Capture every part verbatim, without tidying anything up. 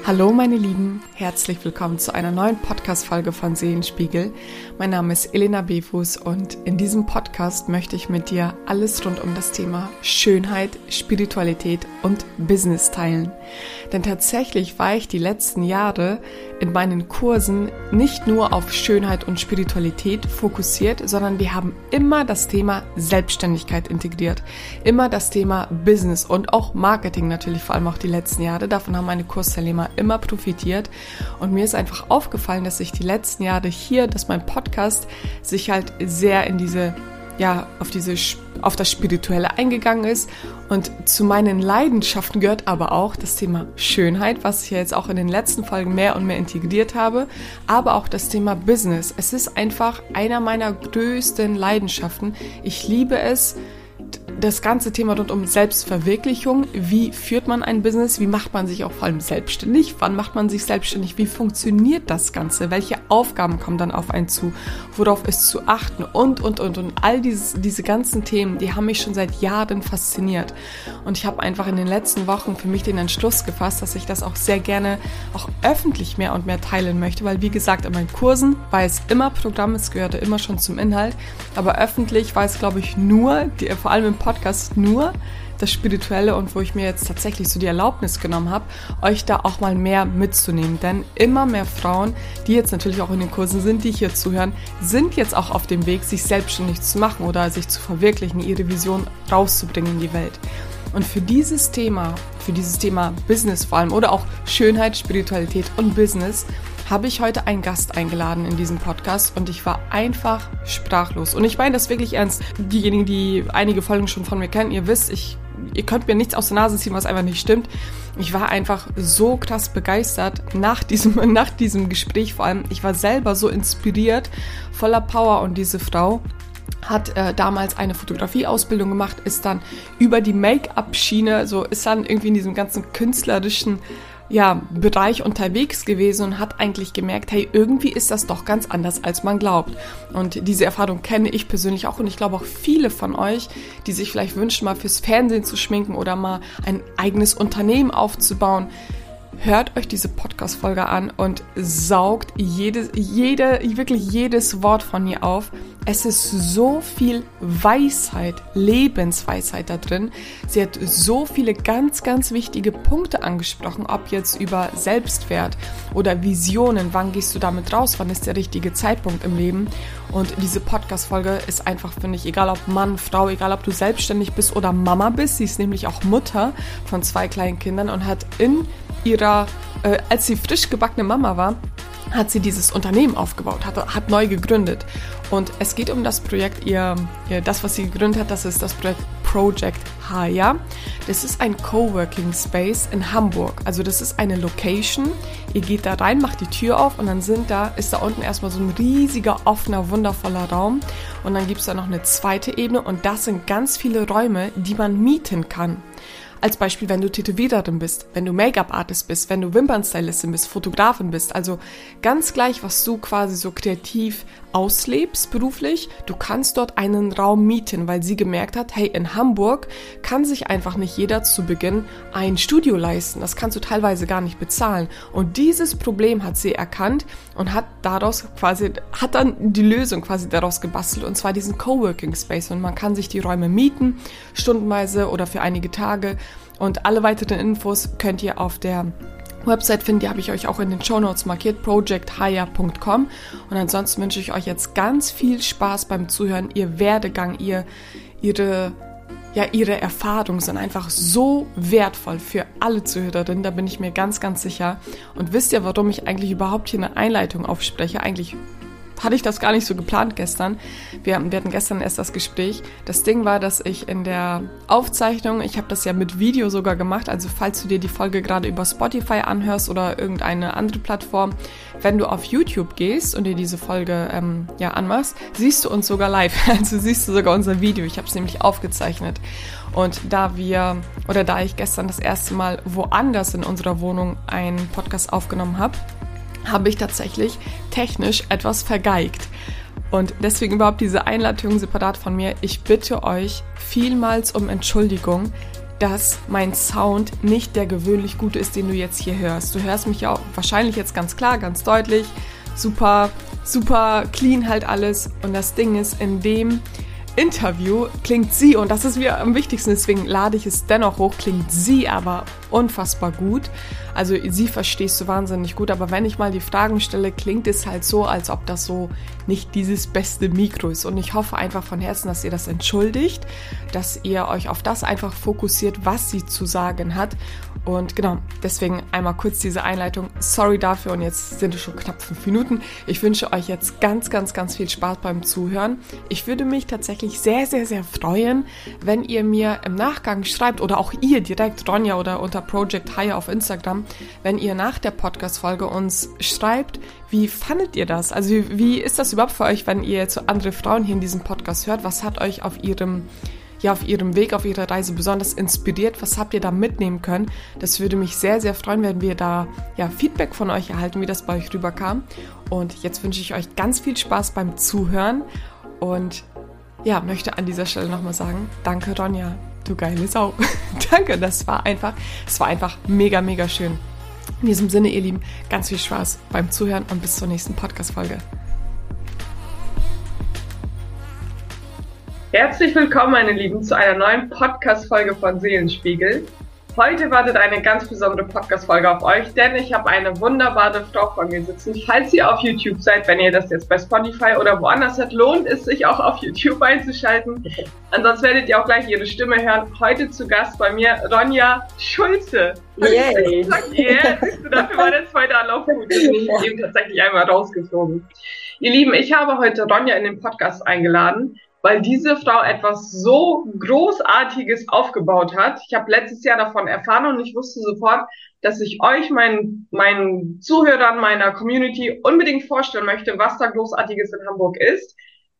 Hallo meine Lieben, herzlich willkommen zu einer neuen Podcast-Folge von Seelenspiegel. Mein Name ist Elena Befuß und in diesem Podcast möchte ich mit dir alles rund um das Thema Schönheit, Spiritualität und Business teilen. Denn tatsächlich war ich die letzten Jahre in meinen Kursen nicht nur auf Schönheit und Spiritualität fokussiert, sondern wir haben immer das Thema Selbstständigkeit integriert. Immer das Thema Business und auch Marketing natürlich, vor allem auch die letzten Jahre. Davon haben meine Kursteilnehmer immer profitiert. Und mir ist einfach aufgefallen, dass sich die letzten Jahre hier, dass mein Podcast sich halt sehr in diese ja, auf diese, auf das Spirituelle eingegangen ist. Und zu meinen Leidenschaften gehört aber auch das Thema Schönheit, was ich ja jetzt auch in den letzten Folgen mehr und mehr integriert habe, aber auch das Thema Business. Es ist einfach einer meiner größten Leidenschaften. Ich liebe es, das ganze Thema rund um Selbstverwirklichung. Wie führt man ein Business? Wie macht man sich auch vor allem selbstständig? Wann macht man sich selbstständig? Wie funktioniert das Ganze? Welche Aufgaben kommen dann auf einen zu? Worauf ist zu achten? Und, und, und, und. All dieses, diese ganzen Themen, die haben mich schon seit Jahren fasziniert. Und ich habe einfach in den letzten Wochen für mich den Entschluss gefasst, dass ich das auch sehr gerne auch öffentlich mehr und mehr teilen möchte. Weil, wie gesagt, in meinen Kursen war es immer Programm, es gehörte immer schon zum Inhalt. Aber öffentlich war es, glaube ich, nur, die, vor allem im Podcast nur das Spirituelle und wo ich mir jetzt tatsächlich so die Erlaubnis genommen habe, euch da auch mal mehr mitzunehmen. Denn immer mehr Frauen, die jetzt natürlich auch in den Kursen sind, die hier zuhören, sind jetzt auch auf dem Weg, sich selbstständig zu machen oder sich zu verwirklichen, ihre Vision rauszubringen in die Welt. Und für dieses Thema, für dieses Thema Business vor allem oder auch Schönheit, Spiritualität und Business, habe ich heute einen Gast eingeladen in diesem Podcast und ich war einfach sprachlos. Und ich meine das wirklich ernst. Diejenigen, die einige Folgen schon von mir kennen, ihr wisst, ich, ihr könnt mir nichts aus der Nase ziehen, was einfach nicht stimmt. Ich war einfach so krass begeistert nach diesem, nach diesem Gespräch vor allem. Ich war selber so inspiriert, voller Power und diese Frau hat äh, damals eine Fotografieausbildung gemacht, ist dann über die Make-up-Schiene, so ist dann irgendwie in diesem ganzen künstlerischen ja, Bereich unterwegs gewesen und hat eigentlich gemerkt, hey, irgendwie ist das doch ganz anders, als man glaubt. Und diese Erfahrung kenne ich persönlich auch und ich glaube auch viele von euch, die sich vielleicht wünschen, mal fürs Fernsehen zu schminken oder mal ein eigenes Unternehmen aufzubauen. Hört euch diese Podcast-Folge an und saugt jedes, jede, wirklich jedes Wort von mir auf. Es ist so viel Weisheit, Lebensweisheit da drin. Sie hat so viele ganz, ganz wichtige Punkte angesprochen, ob jetzt über Selbstwert oder Visionen. Wann gehst du damit raus? Wann ist der richtige Zeitpunkt im Leben? Und diese Podcast-Folge ist einfach, finde ich, egal ob Mann, Frau, egal ob du selbstständig bist oder Mama bist. Sie ist nämlich auch Mutter von zwei kleinen Kindern und hat in ihrer, äh, als sie frisch gebackene Mama war, hat sie dieses Unternehmen aufgebaut, hat, hat neu gegründet. Und es geht um das Projekt, ihr, ihr, das, was sie gegründet hat, das ist das Projekt Project Haya. Das ist ein Coworking Space in Hamburg. Also das ist eine Location. Ihr geht da rein, macht die Tür auf und dann sind da, ist da unten erstmal so ein riesiger, offener, wundervoller Raum. Und dann gibt es da noch eine zweite Ebene und das sind ganz viele Räume, die man mieten kann. Als Beispiel, wenn du Tätowiererin bist, wenn du Make-up-Artist bist, wenn du Wimpernstylistin bist, Fotografin bist, also ganz gleich, was du quasi so kreativ auslebst beruflich, du kannst dort einen Raum mieten, weil sie gemerkt hat, hey, in Hamburg kann sich einfach nicht jeder zu Beginn ein Studio leisten, das kannst du teilweise gar nicht bezahlen und dieses Problem hat sie erkannt und hat daraus quasi, hat dann die Lösung quasi daraus gebastelt und zwar diesen Coworking Space und man kann sich die Räume mieten, stundenweise oder für einige Tage und alle weiteren Infos könnt ihr auf der Website finden, die habe ich euch auch in den Shownotes markiert, project haya punkt com und ansonsten wünsche ich euch jetzt ganz viel Spaß beim Zuhören, ihr Werdegang, ihr, ihre, ja, ihre Erfahrungen sind einfach so wertvoll für alle Zuhörerinnen, da bin ich mir ganz, ganz sicher und wisst ihr, warum ich eigentlich überhaupt hier eine Einleitung aufspreche, eigentlich hatte ich das gar nicht so geplant gestern. Wir, wir hatten gestern erst das Gespräch. Das Ding war, dass ich in der Aufzeichnung, ich habe das ja mit Video sogar gemacht, also falls du dir die Folge gerade über Spotify anhörst oder irgendeine andere Plattform, wenn du auf YouTube gehst und dir diese Folge ähm, ja anmachst, siehst du uns sogar live. Also siehst du sogar unser Video. Ich habe es nämlich aufgezeichnet. Und da wir, oder da ich gestern das erste Mal woanders in unserer Wohnung einen Podcast aufgenommen habe, habe ich tatsächlich technisch etwas vergeigt. Und deswegen überhaupt diese Einleitung separat von mir. Ich bitte euch vielmals um Entschuldigung. dass mein Sound nicht der gewöhnlich gute ist, den du jetzt hier hörst. Du hörst mich ja auch wahrscheinlich jetzt ganz klar, ganz deutlich, super, super clean halt alles. Und das Ding ist, in dem Interview klingt sie, und das ist mir am wichtigsten, deswegen lade ich es dennoch hoch, klingt sie aber unfassbar gut. Also sie verstehst du wahnsinnig gut, aber wenn ich mal die Fragen stelle, klingt es halt so, als ob das so nicht dieses beste Mikro ist. Und ich hoffe einfach von Herzen, dass ihr das entschuldigt, dass ihr euch auf das einfach fokussiert, was sie zu sagen hat. Und genau, deswegen einmal kurz diese Einleitung. Sorry dafür, und jetzt sind es schon knapp fünf Minuten. Ich wünsche euch jetzt ganz, ganz, ganz viel Spaß beim Zuhören. Ich würde mich tatsächlich sehr, sehr, sehr freuen, wenn ihr mir im Nachgang schreibt, oder auch ihr direkt, Ronja oder unter Project Hire auf Instagram, wenn ihr nach der Podcast-Folge uns schreibt, wie fandet ihr das? Also wie, wie ist das überhaupt für euch, wenn ihr jetzt so andere Frauen hier in diesem Podcast hört? Was hat euch auf ihrem ja, auf ihrem Weg, auf ihrer Reise besonders inspiriert? Was habt ihr da mitnehmen können? Das würde mich sehr, sehr freuen, wenn wir da ja, Feedback von euch erhalten, wie das bei euch rüberkam. Und jetzt wünsche ich euch ganz viel Spaß beim Zuhören und ja, möchte an dieser Stelle nochmal sagen, danke Ronja, du geile Sau. Danke, das war einfach, es war einfach mega, mega schön. In diesem Sinne, ihr Lieben, ganz viel Spaß beim Zuhören und bis zur nächsten Podcast-Folge. Herzlich willkommen, meine Lieben, zu einer neuen Podcast-Folge von Seelenspiegel. Heute wartet eine ganz besondere Podcast-Folge auf euch, denn ich habe eine wunderbare Frau vor mir sitzen. Falls ihr auf YouTube seid, wenn ihr das jetzt bei Spotify oder woanders hört, lohnt es sich auch auf YouTube einzuschalten. Ansonsten werdet ihr auch gleich ihre Stimme hören. Heute zu Gast bei mir Ronja Schulze. Yay! Yeah, dafür war der zweite Anlauf gut. Ich bin eben tatsächlich einmal rausgeflogen. Ihr Lieben, ich habe heute Ronja in den Podcast eingeladen, weil diese Frau etwas so Großartiges aufgebaut hat. Ich habe letztes Jahr davon erfahren und ich wusste sofort, dass ich euch, meinen, meinen Zuhörern, meiner Community unbedingt vorstellen möchte, was da Großartiges in Hamburg ist.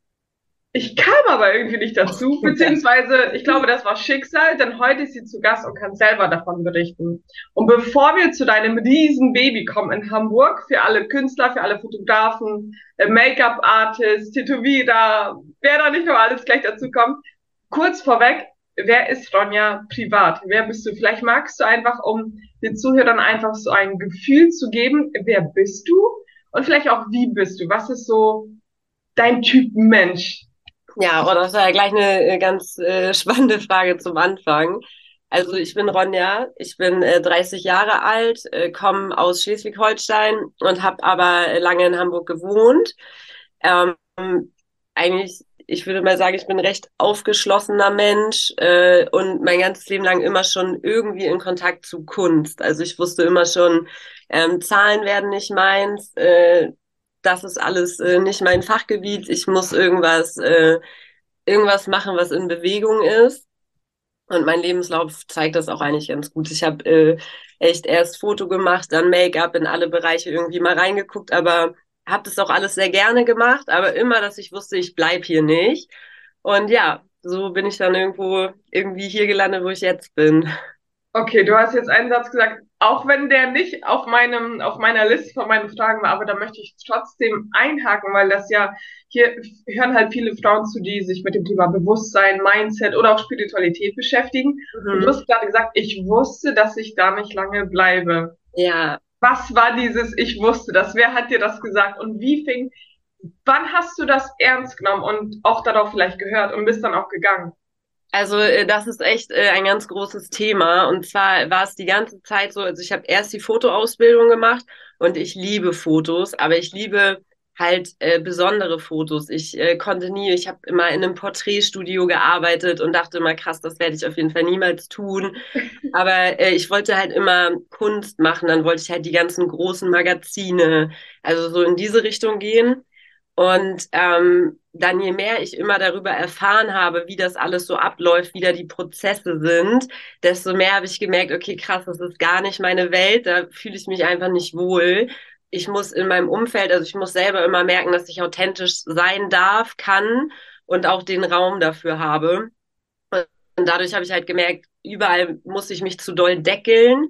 Ich kam aber irgendwie nicht dazu, beziehungsweise ich glaube, das war Schicksal, denn heute ist sie zu Gast und kann selber davon berichten. Und bevor wir zu deinem riesen Baby kommen in Hamburg, für alle Künstler, für alle Fotografen, Make-up-Artists, Tätowierer, wer da nicht noch alles gleich dazu kommt, kurz vorweg, wer ist Ronja privat? Wer bist du? Vielleicht magst du einfach, um den Zuhörern einfach so ein Gefühl zu geben, wer bist du? Und vielleicht auch, wie bist du? Was ist so dein Typ Mensch? Ja, oh, das ist ja gleich eine ganz äh, spannende Frage zum Anfang. Also ich bin Ronja, ich bin äh, dreißig Jahre alt, äh, komme aus Schleswig-Holstein und habe aber lange in Hamburg gewohnt. Ähm, eigentlich, ich würde mal sagen, ich bin ein recht aufgeschlossener Mensch äh, und mein ganzes Leben lang immer schon irgendwie in Kontakt zu Kunst. Also ich wusste immer schon, ähm, Zahlen werden nicht meins, äh, das ist alles äh, nicht mein Fachgebiet. Ich muss irgendwas, äh, irgendwas machen, was in Bewegung ist. Und mein Lebenslauf zeigt das auch eigentlich ganz gut. Ich habe äh, echt erst Foto gemacht, dann Make-up, in alle Bereiche irgendwie mal reingeguckt, aber habe das auch alles sehr gerne gemacht, aber immer, dass ich wusste, ich bleib hier nicht. Und ja, so bin ich dann irgendwo irgendwie hier gelandet, wo ich jetzt bin. Okay, du hast jetzt einen Satz gesagt, auch wenn der nicht auf meinem, auf meiner Liste von meinen Fragen war, aber da möchte ich trotzdem einhaken, weil das ja, hier hören halt viele Frauen zu, die sich mit dem Thema Bewusstsein, Mindset oder auch Spiritualität beschäftigen. Mhm. Und du hast gerade gesagt, ich wusste, dass ich da nicht lange bleibe. Ja. Was war dieses Ich wusste das? Wer hat dir das gesagt? Und wie fing, wann hast du das ernst genommen und auch darauf vielleicht gehört und bist dann auch gegangen? Also das ist echt ein ganz großes Thema, und zwar war es die ganze Zeit so, also ich habe erst die Fotoausbildung gemacht und ich liebe Fotos, aber ich liebe halt äh, besondere Fotos. Ich äh, konnte nie, ich habe immer in einem Porträtstudio gearbeitet und dachte immer, krass, das werde ich auf jeden Fall niemals tun, aber äh, ich wollte halt immer Kunst machen, dann wollte ich halt die ganzen großen Magazine, also so in diese Richtung gehen. Und ähm, dann, je mehr ich immer darüber erfahren habe, wie das alles so abläuft, wie da die Prozesse sind, desto mehr habe ich gemerkt, okay, krass, das ist gar nicht meine Welt, da fühle ich mich einfach nicht wohl. Ich muss in meinem Umfeld, also ich muss selber immer merken, dass ich authentisch sein darf, kann und auch den Raum dafür habe. Und dadurch habe ich halt gemerkt, überall muss ich mich zu doll deckeln.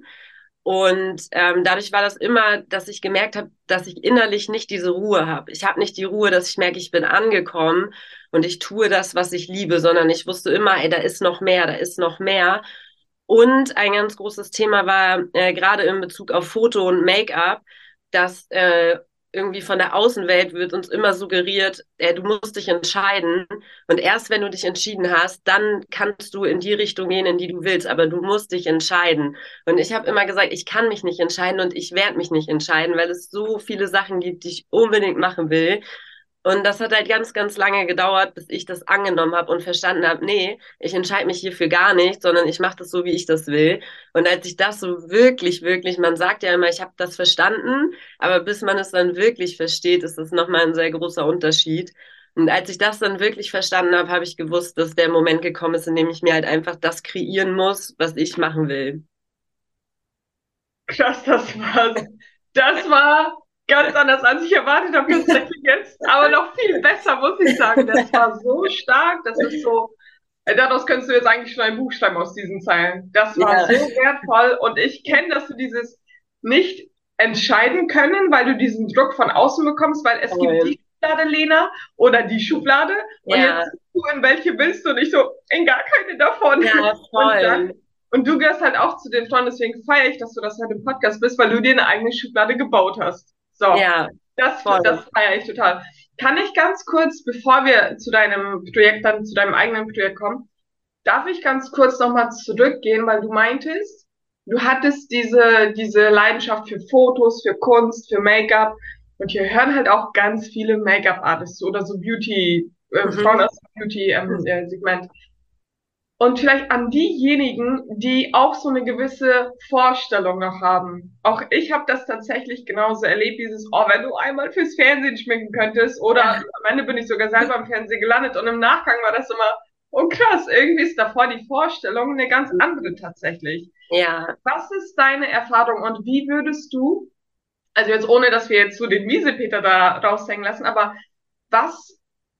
Und ähm, dadurch war das immer, dass ich gemerkt habe, dass ich innerlich nicht diese Ruhe habe. Ich habe nicht die Ruhe, dass ich merke, ich bin angekommen und ich tue das, was ich liebe, sondern ich wusste immer, ey, da ist noch mehr, da ist noch mehr. Und ein ganz großes Thema war äh, gerade in Bezug auf Foto und Make-up, dass äh, irgendwie von der Außenwelt wird uns immer suggeriert, äh, du musst dich entscheiden. Und erst wenn du dich entschieden hast, dann kannst du in die Richtung gehen, in die du willst. Aber du musst dich entscheiden. Und ich habe immer gesagt, ich kann mich nicht entscheiden und ich werde mich nicht entscheiden, weil es so viele Sachen gibt, die ich unbedingt machen will. Und das hat halt ganz, ganz lange gedauert, bis ich das angenommen habe und verstanden habe, nee, ich entscheide mich hier für gar nichts, sondern ich mache das so, wie ich das will. Und als ich das so wirklich, wirklich, man sagt ja immer, ich habe das verstanden, aber bis man es dann wirklich versteht, ist das nochmal ein sehr großer Unterschied. Und als ich das dann wirklich verstanden habe, habe ich gewusst, dass der Moment gekommen ist, in dem ich mir halt einfach das kreieren muss, was ich machen will. Krass, das war, das war ganz anders, als ich erwartet habe, tatsächlich jetzt. Aber noch viel besser, muss ich sagen. Das war so stark, das ist so, äh, daraus könntest du jetzt eigentlich schon ein Buch schreiben aus diesen Zeilen. Das war Ja, so wertvoll und ich kenne, dass du dieses nicht entscheiden können, weil du diesen Druck von außen bekommst, weil es gibt voll. die Schublade, Lena, oder die Schublade und Ja, jetzt du, in welche willst du? Und ich so, in gar keine davon. ja, Und dann voll. und du gehörst halt auch zu den Frauen, deswegen feiere ich, dass du das halt im Podcast bist, weil du dir eine eigene Schublade gebaut hast. So, Ja, das, das voll. feiere ich total. Kann ich ganz kurz, bevor wir zu deinem Projekt, dann zu deinem eigenen Projekt kommen, darf ich ganz kurz nochmal zurückgehen, weil du meintest, du hattest diese, diese Leidenschaft für Fotos, für Kunst, für Make-up. Und hier hören halt auch ganz viele Make-up-Artists oder so Beauty, äh, Frauen Mhm. aus dem Beauty-Segment. Und vielleicht an diejenigen, die auch so eine gewisse Vorstellung noch haben. Auch ich habe das tatsächlich genauso erlebt, dieses, oh, wenn du einmal fürs Fernsehen schminken könntest, oder Ja, am Ende bin ich sogar selber im Fernsehen gelandet und im Nachgang war das immer, oh krass, irgendwie ist davor die Vorstellung eine ganz andere tatsächlich. ja. Was ist deine Erfahrung und wie würdest du, also jetzt ohne, dass wir jetzt so den Miesepeter da raushängen lassen, aber was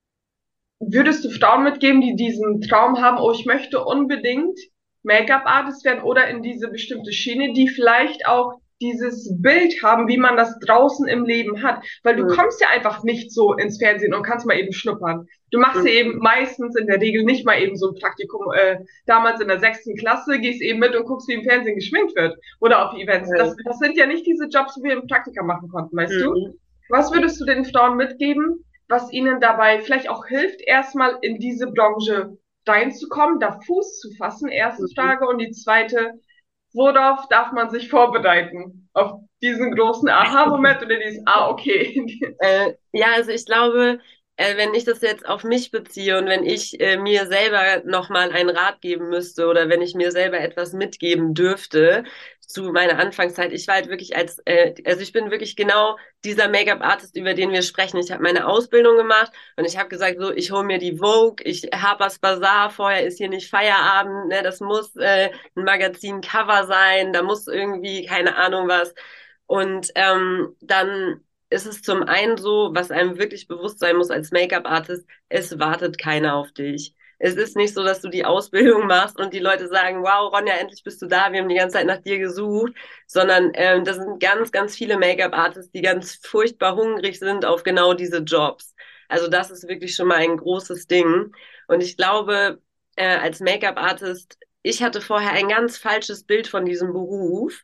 würdest du Frauen mitgeben, die diesen Traum haben, oh, ich möchte unbedingt Make-up-Artist werden oder in diese bestimmte Schiene, die vielleicht auch dieses Bild haben, wie man das draußen im Leben hat? Weil du Mhm. kommst ja einfach nicht so ins Fernsehen und kannst mal eben schnuppern. Du machst ja eben meistens in der Regel nicht mal eben so ein Praktikum. Äh, damals in der sechsten Klasse gehst eben mit und guckst, wie im Fernsehen geschminkt wird oder auf Events. Das, das sind ja nicht diese Jobs, die wir im Praktika machen konnten, weißt du? Mhm. Was würdest du den Frauen mitgeben, was ihnen dabei vielleicht auch hilft, erstmal in diese Branche reinzukommen, da Fuß zu fassen, erste Mhm. Frage. Und die zweite, worauf darf man sich vorbereiten? Auf diesen großen Aha-Moment oder dieses, ah, okay. Äh, ja, also ich glaube, äh, wenn ich das jetzt auf mich beziehe und wenn ich äh, mir selber nochmal einen Rat geben müsste oder wenn ich mir selber etwas mitgeben dürfte zu meiner Anfangszeit, ich war halt wirklich als, äh, also ich bin wirklich genau dieser Make-up-Artist, über den wir sprechen. Ich habe meine Ausbildung gemacht und ich habe gesagt, so, ich hole mir die Vogue, ich Harper's Bazaar, vorher ist hier nicht Feierabend, ne, das muss äh, ein Magazin-Cover sein, da muss irgendwie, keine Ahnung was. Und ähm, dann ist es zum einen so, was einem wirklich bewusst sein muss als Make-up-Artist, es wartet keiner auf dich. Es ist nicht so, dass du die Ausbildung machst und die Leute sagen, wow, Ronja, endlich bist du da, wir haben die ganze Zeit nach dir gesucht, sondern ähm, das sind ganz, ganz viele Make-up-Artists, die ganz furchtbar hungrig sind auf genau diese Jobs. Also das ist wirklich schon mal ein großes Ding. Und ich glaube, äh, als Make-up-Artist, ich hatte vorher ein ganz falsches Bild von diesem Beruf.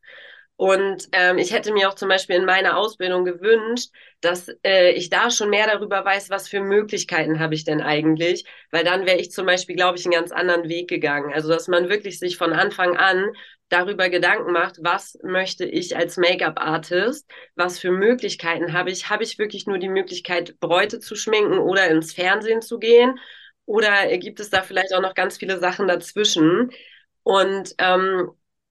Und ähm, ich hätte mir auch zum Beispiel in meiner Ausbildung gewünscht, dass äh, ich da schon mehr darüber weiß, was für Möglichkeiten habe ich denn eigentlich, weil dann wäre ich zum Beispiel, glaube ich, einen ganz anderen Weg gegangen. Also dass man wirklich sich von Anfang an darüber Gedanken macht, was möchte ich als Make-up-Artist, was für Möglichkeiten habe ich, habe ich wirklich nur die Möglichkeit, Bräute zu schminken oder ins Fernsehen zu gehen, oder gibt es da vielleicht auch noch ganz viele Sachen dazwischen? Und ähm,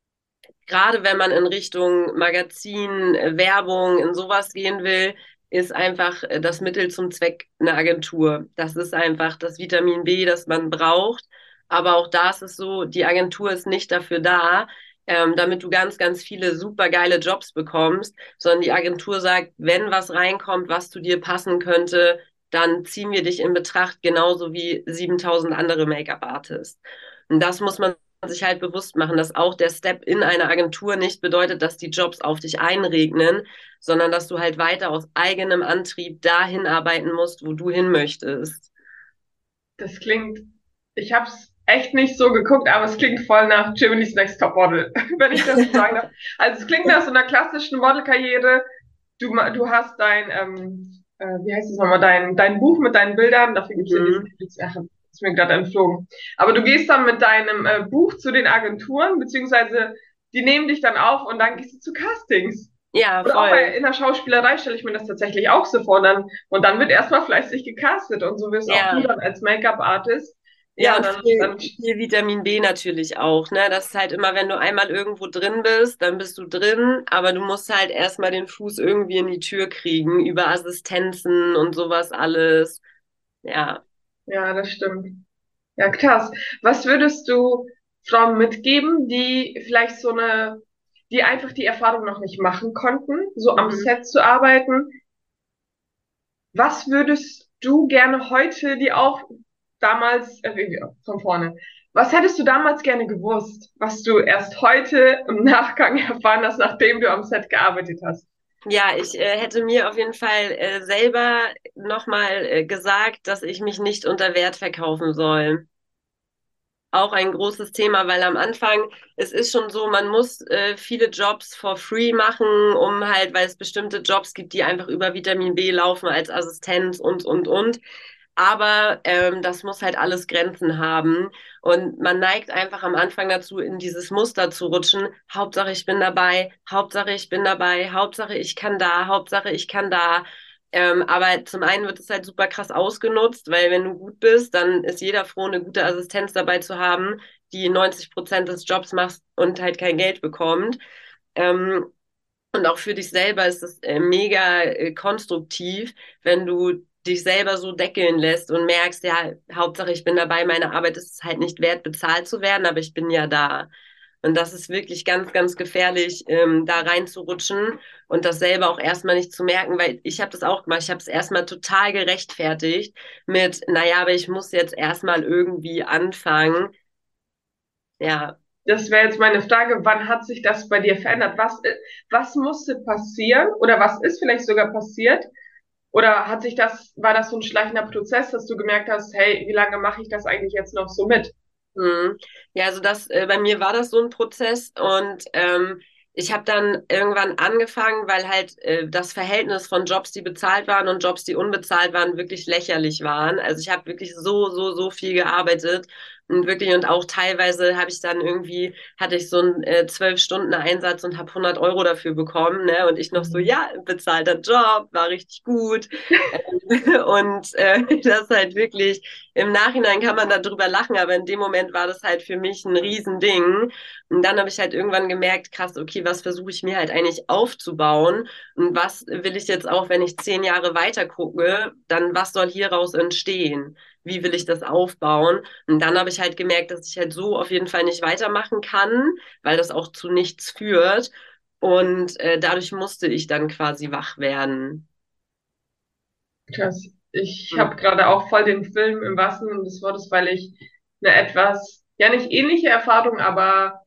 gerade wenn man in Richtung Magazin, äh, Werbung, in sowas gehen will, ist einfach äh, das Mittel zum Zweck eine Agentur. Das ist einfach das Vitamin B, das man braucht. Aber auch da ist es so, die Agentur ist nicht dafür da, ähm, damit du ganz, ganz viele supergeile Jobs bekommst, sondern die Agentur sagt, wenn was reinkommt, was zu dir passen könnte, dann ziehen wir dich in Betracht, genauso wie siebentausend andere Make-up-Artists. Und das muss man sich halt bewusst machen, dass auch der Step in eine Agentur nicht bedeutet, dass die Jobs auf dich einregnen, sondern dass du halt weiter aus eigenem Antrieb dahin arbeiten musst, wo du hin möchtest. Das klingt, ich habe es echt nicht so geguckt, aber es klingt voll nach Germany's Next Top Model, wenn ich das so sagen darf. Also es klingt nach so einer klassischen Modelkarriere. Du, ma- du hast dein, ähm, äh, wie heißt es nochmal, dein, dein Buch mit deinen Bildern, dafür gibt's ja Mhm. diesen, ach, ist mir gerade entflogen. Aber du gehst dann mit deinem äh, Buch zu den Agenturen, beziehungsweise die nehmen dich dann auf und dann gehst du zu Castings. Ja, Oder auch bei, voll. in der Schauspielerei stelle ich mir das tatsächlich auch so vor. Und dann, und dann wird erstmal fleißig gecastet und so wirst auch du Ja. dann als Make-up-Artist. Ja, Ja, und dann, viel, dann, viel Vitamin B natürlich auch, ne? Das ist halt immer, wenn du einmal irgendwo drin bist, dann bist du drin, aber du musst halt erstmal den Fuß irgendwie in die Tür kriegen, über Assistenzen und sowas alles. Ja. ja, das stimmt. Ja, krass. Was würdest du Frauen mitgeben, die vielleicht so eine, die einfach die Erfahrung noch nicht machen konnten, so am Mhm. Set zu arbeiten? Was würdest du gerne heute, die auch damals, äh, wie- von vorne, was hättest du damals gerne gewusst, was du erst heute im Nachgang erfahren hast, nachdem du am Set gearbeitet hast? Ja, ich äh, hätte mir auf jeden Fall äh, selber nochmal äh, gesagt, dass ich mich nicht unter Wert verkaufen soll. Auch ein großes Thema, weil am Anfang, es ist schon so, man muss äh, viele Jobs for free machen, um halt, weil es bestimmte Jobs gibt, die einfach über Vitamin B laufen als Assistenz und, und, und. Aber ähm, das muss halt alles Grenzen haben. Und man neigt einfach am Anfang dazu, in dieses Muster zu rutschen. Hauptsache, ich bin dabei, Hauptsache, ich bin dabei, Hauptsache, ich kann da, Hauptsache, ich kann da. Ähm, aber zum einen wird es halt super krass ausgenutzt, weil wenn du gut bist, dann ist jeder froh, eine gute Assistenz dabei zu haben, die neunzig Prozent des Jobs macht und halt kein Geld bekommt. Ähm, und auch für dich selber ist es äh, mega äh, konstruktiv, wenn du dich selber so deckeln lässt und merkst, ja, Hauptsache ich bin dabei, meine Arbeit ist es halt nicht wert, bezahlt zu werden, aber ich bin ja da. Und das ist wirklich ganz, ganz gefährlich, ähm, da reinzurutschen und das selber auch erstmal nicht zu merken, weil ich habe das auch gemacht. Ich habe es erstmal total gerechtfertigt mit, naja, aber ich muss jetzt erstmal irgendwie anfangen. Ja. Das wäre jetzt meine Frage, wann hat sich das bei dir verändert? Was, i- was musste passieren oder was ist vielleicht sogar passiert? Oder hat sich das, war das so ein schleichender Prozess, dass du gemerkt hast, hey, wie lange mache ich das eigentlich jetzt noch so mit? Mhm. Ja, also das, äh, bei mir war das so ein Prozess und ähm, ich habe dann irgendwann angefangen, weil halt äh, das Verhältnis von Jobs, die bezahlt waren und Jobs, die unbezahlt waren, wirklich lächerlich waren. Also ich habe wirklich so, so, so viel gearbeitet und wirklich und auch teilweise habe ich dann irgendwie, hatte ich so einen äh, zwölf Stunden Einsatz und habe hundert Euro dafür bekommen, ne? Und ich noch so, Mhm. ja, bezahlter Job, war richtig gut. Und äh, das ist halt wirklich im Nachhinein kann man darüber lachen, aber in dem Moment war das halt für mich ein Riesending. Und dann habe ich halt irgendwann gemerkt, krass, okay, was versuche ich mir halt eigentlich aufzubauen? Und was will ich jetzt auch, wenn ich zehn Jahre weiter gucke, dann was soll hieraus entstehen? Wie will ich das aufbauen? Und dann habe ich halt gemerkt, dass ich halt so auf jeden Fall nicht weitermachen kann, weil das auch zu nichts führt. Und äh, dadurch musste ich dann quasi wach werden. Krass. Ich Hm. habe gerade auch voll den Film im wahrsten Sinne des Wortes, weil ich eine etwas, ja nicht ähnliche Erfahrung, aber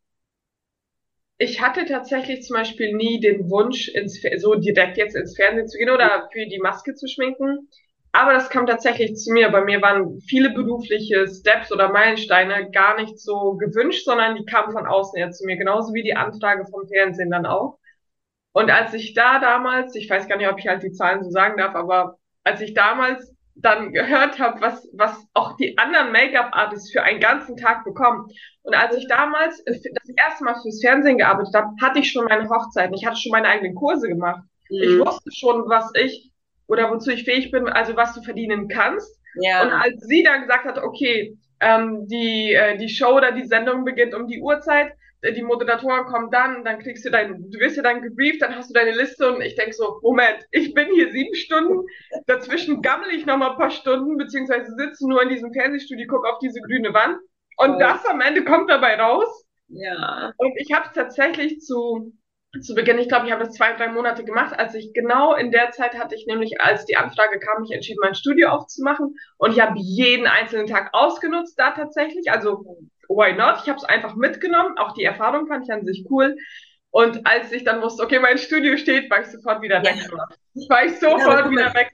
ich hatte tatsächlich zum Beispiel nie den Wunsch, ins, Fe- so direkt jetzt ins Fernsehen zu gehen oder für die Maske zu schminken. Aber das kam tatsächlich zu mir. Bei mir waren viele berufliche Steps oder Meilensteine gar nicht so gewünscht, sondern die kamen von außen eher zu mir. Genauso wie die Anfrage vom Fernsehen dann auch. Und als ich da damals, ich weiß gar nicht, ob ich halt die Zahlen so sagen darf, aber als ich damals dann gehört habe, was, was auch die anderen Make-up-Artists für einen ganzen Tag bekommen. Und als ich damals äh, das erste Mal fürs Fernsehen gearbeitet habe, hatte ich schon meine Hochzeiten. Ich hatte schon meine eigenen Kurse gemacht. Ich Hm. wusste schon, was ich oder wozu ich fähig bin, also was du verdienen kannst. Und Ja, als sie dann gesagt hat, okay, ähm, die, äh, die Show oder die Sendung beginnt um die Uhrzeit, die Moderatoren kommen dann, dann kriegst du dein, du wirst ja dann gebrieft, dann hast du deine Liste und ich denk so, Moment, ich bin hier sieben Stunden, dazwischen gammel ich noch mal ein paar Stunden, beziehungsweise sitze nur in diesem Fernsehstudio, gucke auf diese grüne Wand und voll. das am Ende kommt dabei raus. Ja. Und ich habe es tatsächlich zu, zu Beginn, ich glaube, ich habe das zwei, drei Monate gemacht, als ich genau in der Zeit hatte ich nämlich, als die Anfrage kam, mich entschieden, mein Studio aufzumachen und ich habe jeden einzelnen Tag ausgenutzt da tatsächlich, also why not? Ich habe es einfach mitgenommen, auch die Erfahrung fand ich an sich cool. Und als ich dann wusste, okay, mein Studio steht, war ich sofort wieder Ja, weg. War ich ja, aber sofort guck mal, wieder weg.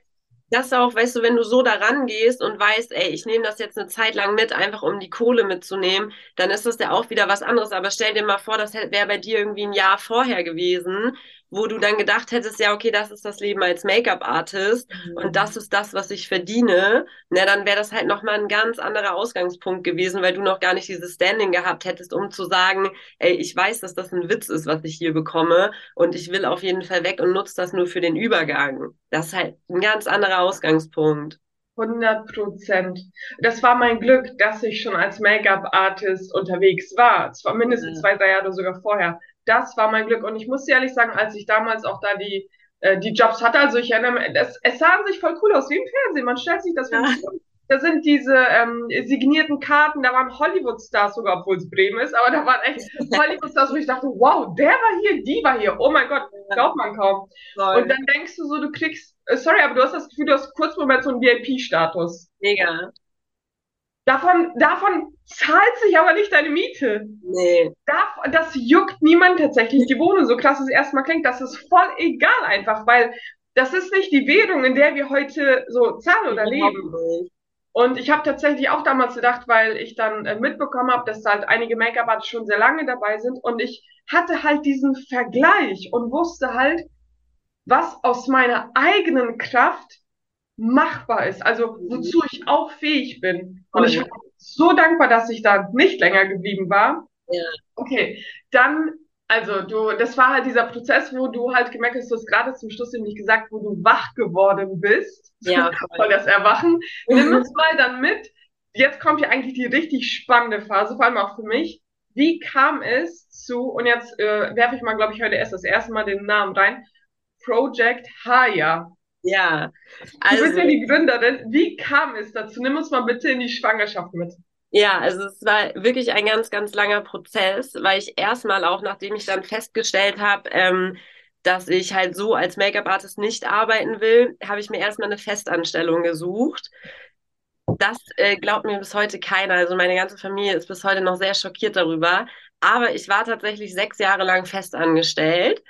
das auch, weißt du, wenn du so daran gehst und weißt, ey, ich nehme das jetzt eine Zeit lang mit, einfach um die Kohle mitzunehmen, dann ist das ja auch wieder was anderes. Aber stell dir mal vor, das wäre bei dir irgendwie ein Jahr vorher gewesen, wo du dann gedacht hättest, ja, okay, das ist das Leben als Make-up-Artist und das ist das, was ich verdiene. Na, dann wäre das halt nochmal ein ganz anderer Ausgangspunkt gewesen, weil du noch gar nicht dieses Standing gehabt hättest, um zu sagen, ey, ich weiß, dass das ein Witz ist, was ich hier bekomme und ich will auf jeden Fall weg und nutze das nur für den Übergang. Das ist halt ein ganz anderer Ausgangspunkt. hundert Prozent. Das war mein Glück, dass ich schon als Make-up-Artist unterwegs war. Zwar mindestens Ja. zwei, drei Jahre sogar vorher. Das war mein Glück. Und ich muss dir ehrlich sagen, als ich damals auch da die, äh, die Jobs hatte, also ich erinnere mich, das, es sah an sich voll cool aus, wie im Fernsehen. Man stellt sich das Ja. wirklich vor. Da sind diese ähm, signierten Karten, da waren Hollywood-Stars sogar, obwohl es Bremen ist, aber da waren echt Hollywood-Stars, wo ich dachte, wow, der war hier, die war hier. Oh mein Gott, glaubt man kaum. Und Voll. dann denkst du so, du kriegst, äh, sorry, aber du hast das Gefühl, du hast kurz Moment so einen V I P-Status. Mega. Davon, davon zahlt sich aber nicht deine Miete. Nee. Dav- Das juckt niemand tatsächlich die Wohnung. So krass es erstmal klingt, das ist voll egal einfach, weil das ist nicht die Währung, in der wir heute so zahlen oder Überhaupt leben. nicht. Und ich habe tatsächlich auch damals gedacht, weil ich dann äh, mitbekommen habe, dass da halt einige Make-up-Artists schon sehr lange dabei sind und ich hatte halt diesen Vergleich und wusste halt, was aus meiner eigenen Kraft machbar ist, also Mhm. wozu ich auch fähig bin. Und ich Voll. bin so dankbar, dass ich da nicht länger geblieben war. Ja. Okay, dann, also du, das war halt dieser Prozess, wo du halt gemerkt hast, du hast gerade zum Schluss nämlich gesagt, wo du wach geworden bist, Ja, voll voll. das Erwachen. Nimm uns mal dann mit. Jetzt kommt ja eigentlich die richtig spannende Phase, vor allem auch für mich. Wie kam es zu, und jetzt äh, werfe ich mal, glaube ich, heute erst das erste Mal den Namen rein, Project Haya. Ja, Du bist also, ja die Gründerin. Wie kam es dazu? Nimm uns mal bitte in die Schwangerschaft mit. ja, also es war wirklich ein ganz, ganz langer Prozess, weil ich erstmal auch, nachdem ich dann festgestellt habe, ähm, dass ich halt so als Make-up-Artist nicht arbeiten will, habe ich mir erstmal eine Festanstellung gesucht. Das äh, glaubt mir bis heute keiner. Also meine ganze Familie ist bis heute noch sehr schockiert darüber. Aber ich war tatsächlich sechs Jahre lang festangestellt.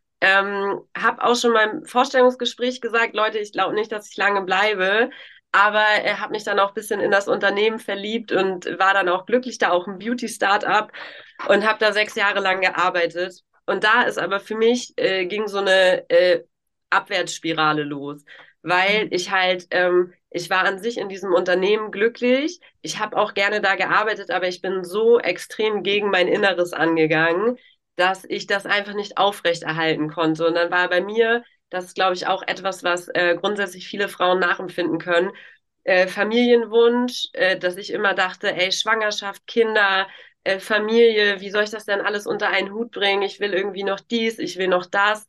Ähm, habe auch schon beim Vorstellungsgespräch gesagt, Leute, ich glaube nicht, dass ich lange bleibe. Aber er hat mich dann auch ein bisschen in das Unternehmen verliebt und war dann auch glücklich, da auch ein Beauty-Startup und habe da sechs Jahre lang gearbeitet. Und da ist aber für mich, äh, ging so eine äh, Abwärtsspirale los, weil ich halt, ähm, ich war an sich in diesem Unternehmen glücklich. Ich habe auch gerne da gearbeitet, aber ich bin so extrem gegen mein Inneres angegangen, dass ich das einfach nicht aufrechterhalten konnte. Und dann war bei mir, das ist, glaube ich, auch etwas, was äh, grundsätzlich viele Frauen nachempfinden können, äh, Familienwunsch, äh, dass ich immer dachte, ey, Schwangerschaft, Kinder, äh, Familie, wie soll ich das denn alles unter einen Hut bringen? Ich will irgendwie noch dies, ich will noch das.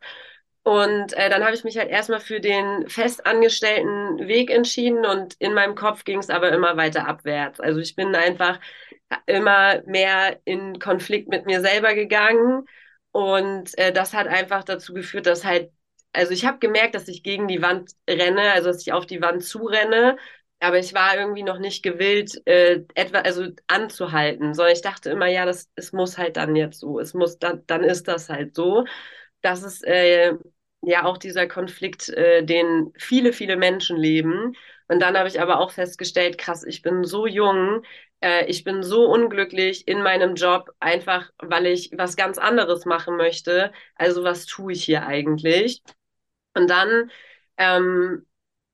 Und äh, dann habe ich mich halt erstmal für den festangestellten Weg entschieden und in meinem Kopf ging es aber immer weiter abwärts. Also ich bin einfach immer mehr in Konflikt mit mir selber gegangen und äh, das hat einfach dazu geführt, dass halt, also ich habe gemerkt, dass ich gegen die Wand renne, also dass ich auf die Wand zurenne, aber ich war irgendwie noch nicht gewillt, äh, etwa, also anzuhalten, sondern ich dachte immer, ja, das, es muss halt dann jetzt so, es muss, dann, dann ist das halt so. Das ist äh, ja auch dieser Konflikt, äh, den viele, viele Menschen leben. Und dann habe ich aber auch festgestellt, krass, ich bin so jung, äh, ich bin so unglücklich in meinem Job, einfach weil ich was ganz anderes machen möchte. Also was tue ich hier eigentlich? Und dann ähm,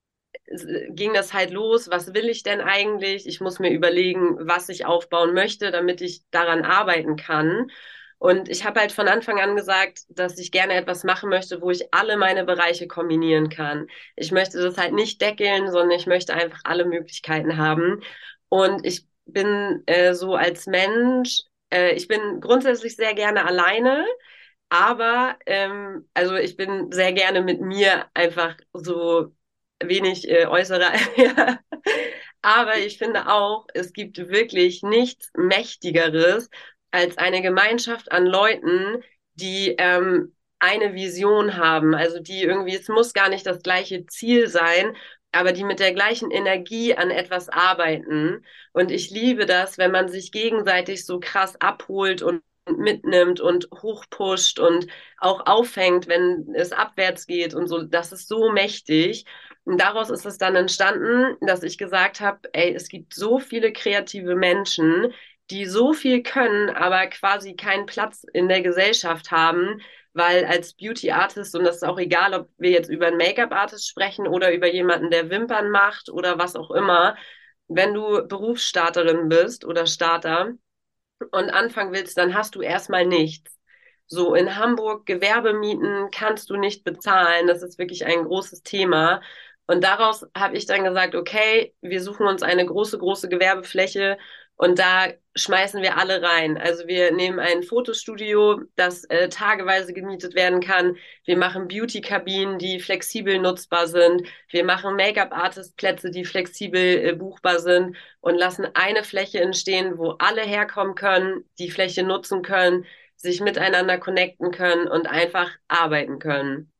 ging das halt los, was will ich denn eigentlich? Ich muss mir überlegen, was ich aufbauen möchte, damit ich daran arbeiten kann. Und ich habe halt von Anfang an gesagt, dass ich gerne etwas machen möchte, wo ich alle meine Bereiche kombinieren kann. Ich möchte das halt nicht deckeln, sondern ich möchte einfach alle Möglichkeiten haben. Und ich bin äh, so als Mensch, äh, ich bin grundsätzlich sehr gerne alleine. Aber ähm, also ich bin sehr gerne mit mir einfach so wenig äh, äußere. Ja. Aber ich finde auch, es gibt wirklich nichts Mächtigeres als eine Gemeinschaft an Leuten, die ähm, eine Vision haben. Also die irgendwie, es muss gar nicht das gleiche Ziel sein, aber die mit der gleichen Energie an etwas arbeiten. Und ich liebe das, wenn man sich gegenseitig so krass abholt und mitnimmt und hochpusht und auch auffängt, wenn es abwärts geht und so. Das ist so mächtig. Und daraus ist es dann entstanden, dass ich gesagt habe, ey, es gibt so viele kreative Menschen, die so viel können, aber quasi keinen Platz in der Gesellschaft haben, weil als Beauty Artist, und das ist auch egal, ob wir jetzt über einen Make-up Artist sprechen oder über jemanden, der Wimpern macht oder was auch immer, wenn du Berufsstarterin bist oder Starter und anfangen willst, dann hast du erstmal nichts. So in Hamburg Gewerbemieten kannst du nicht bezahlen. Das ist wirklich ein großes Thema. Und daraus habe ich dann gesagt, okay, wir suchen uns eine große, große Gewerbefläche und da schmeißen wir alle rein. Also wir nehmen ein Fotostudio, das äh, tageweise gemietet werden kann. Wir machen Beauty-Kabinen, die flexibel nutzbar sind. Wir machen Make-up-Artist-Plätze, die flexibel äh, buchbar sind und lassen eine Fläche entstehen, wo alle herkommen können, die Fläche nutzen können, sich miteinander connecten können und einfach arbeiten können.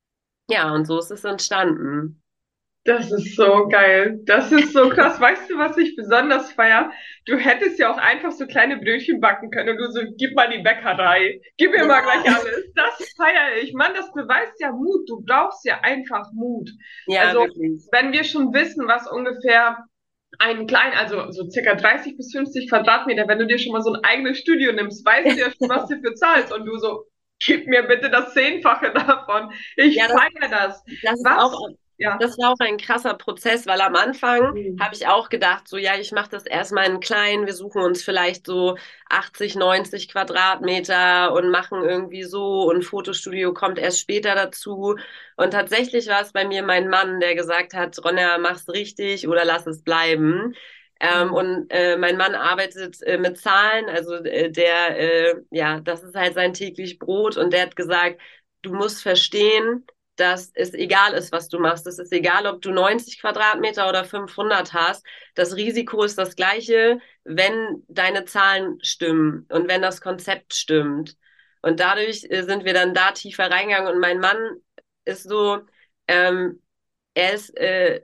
Ja, und so ist es entstanden. Das ist so geil. Das ist so krass. Weißt du, was ich besonders feier? Du hättest ja auch einfach so kleine Brötchen backen können und du so, gib mal die Bäckerei. Gib mir Ja. mal gleich alles. Das feiere ich. Mann, das beweist ja Mut. Du brauchst ja einfach Mut. Ja, Also, wirklich. wenn wir schon wissen, was ungefähr ein klein, also so circa dreißig bis fünfzig Quadratmeter, wenn du dir schon mal so ein eigenes Studio nimmst, weißt du ja schon, was du für zahlst und du so, gib mir bitte das Zehnfache davon. Ich Ja, das, feiere das. das ist Was? auch, Ja. das war auch ein krasser Prozess, weil am Anfang Mhm. habe ich auch gedacht, so ja, ich mache das erstmal in klein, wir suchen uns vielleicht so achtzig, neunzig Quadratmeter und machen irgendwie so und Fotostudio kommt erst später dazu. Und tatsächlich war es bei mir mein Mann, der gesagt hat, Ronja, mach's richtig oder lass es bleiben. Ähm, Mhm. und äh, mein Mann arbeitet äh, mit Zahlen, also äh, der, äh, ja, das ist halt sein täglich Brot und der hat gesagt, du musst verstehen, dass es egal ist, was du machst. Es ist egal, ob du neunzig Quadratmeter oder fünfhundert hast. Das Risiko ist das gleiche, wenn deine Zahlen stimmen und wenn das Konzept stimmt. Und dadurch äh, sind wir dann da tiefer reingegangen und mein Mann ist so, ähm, er ist äh,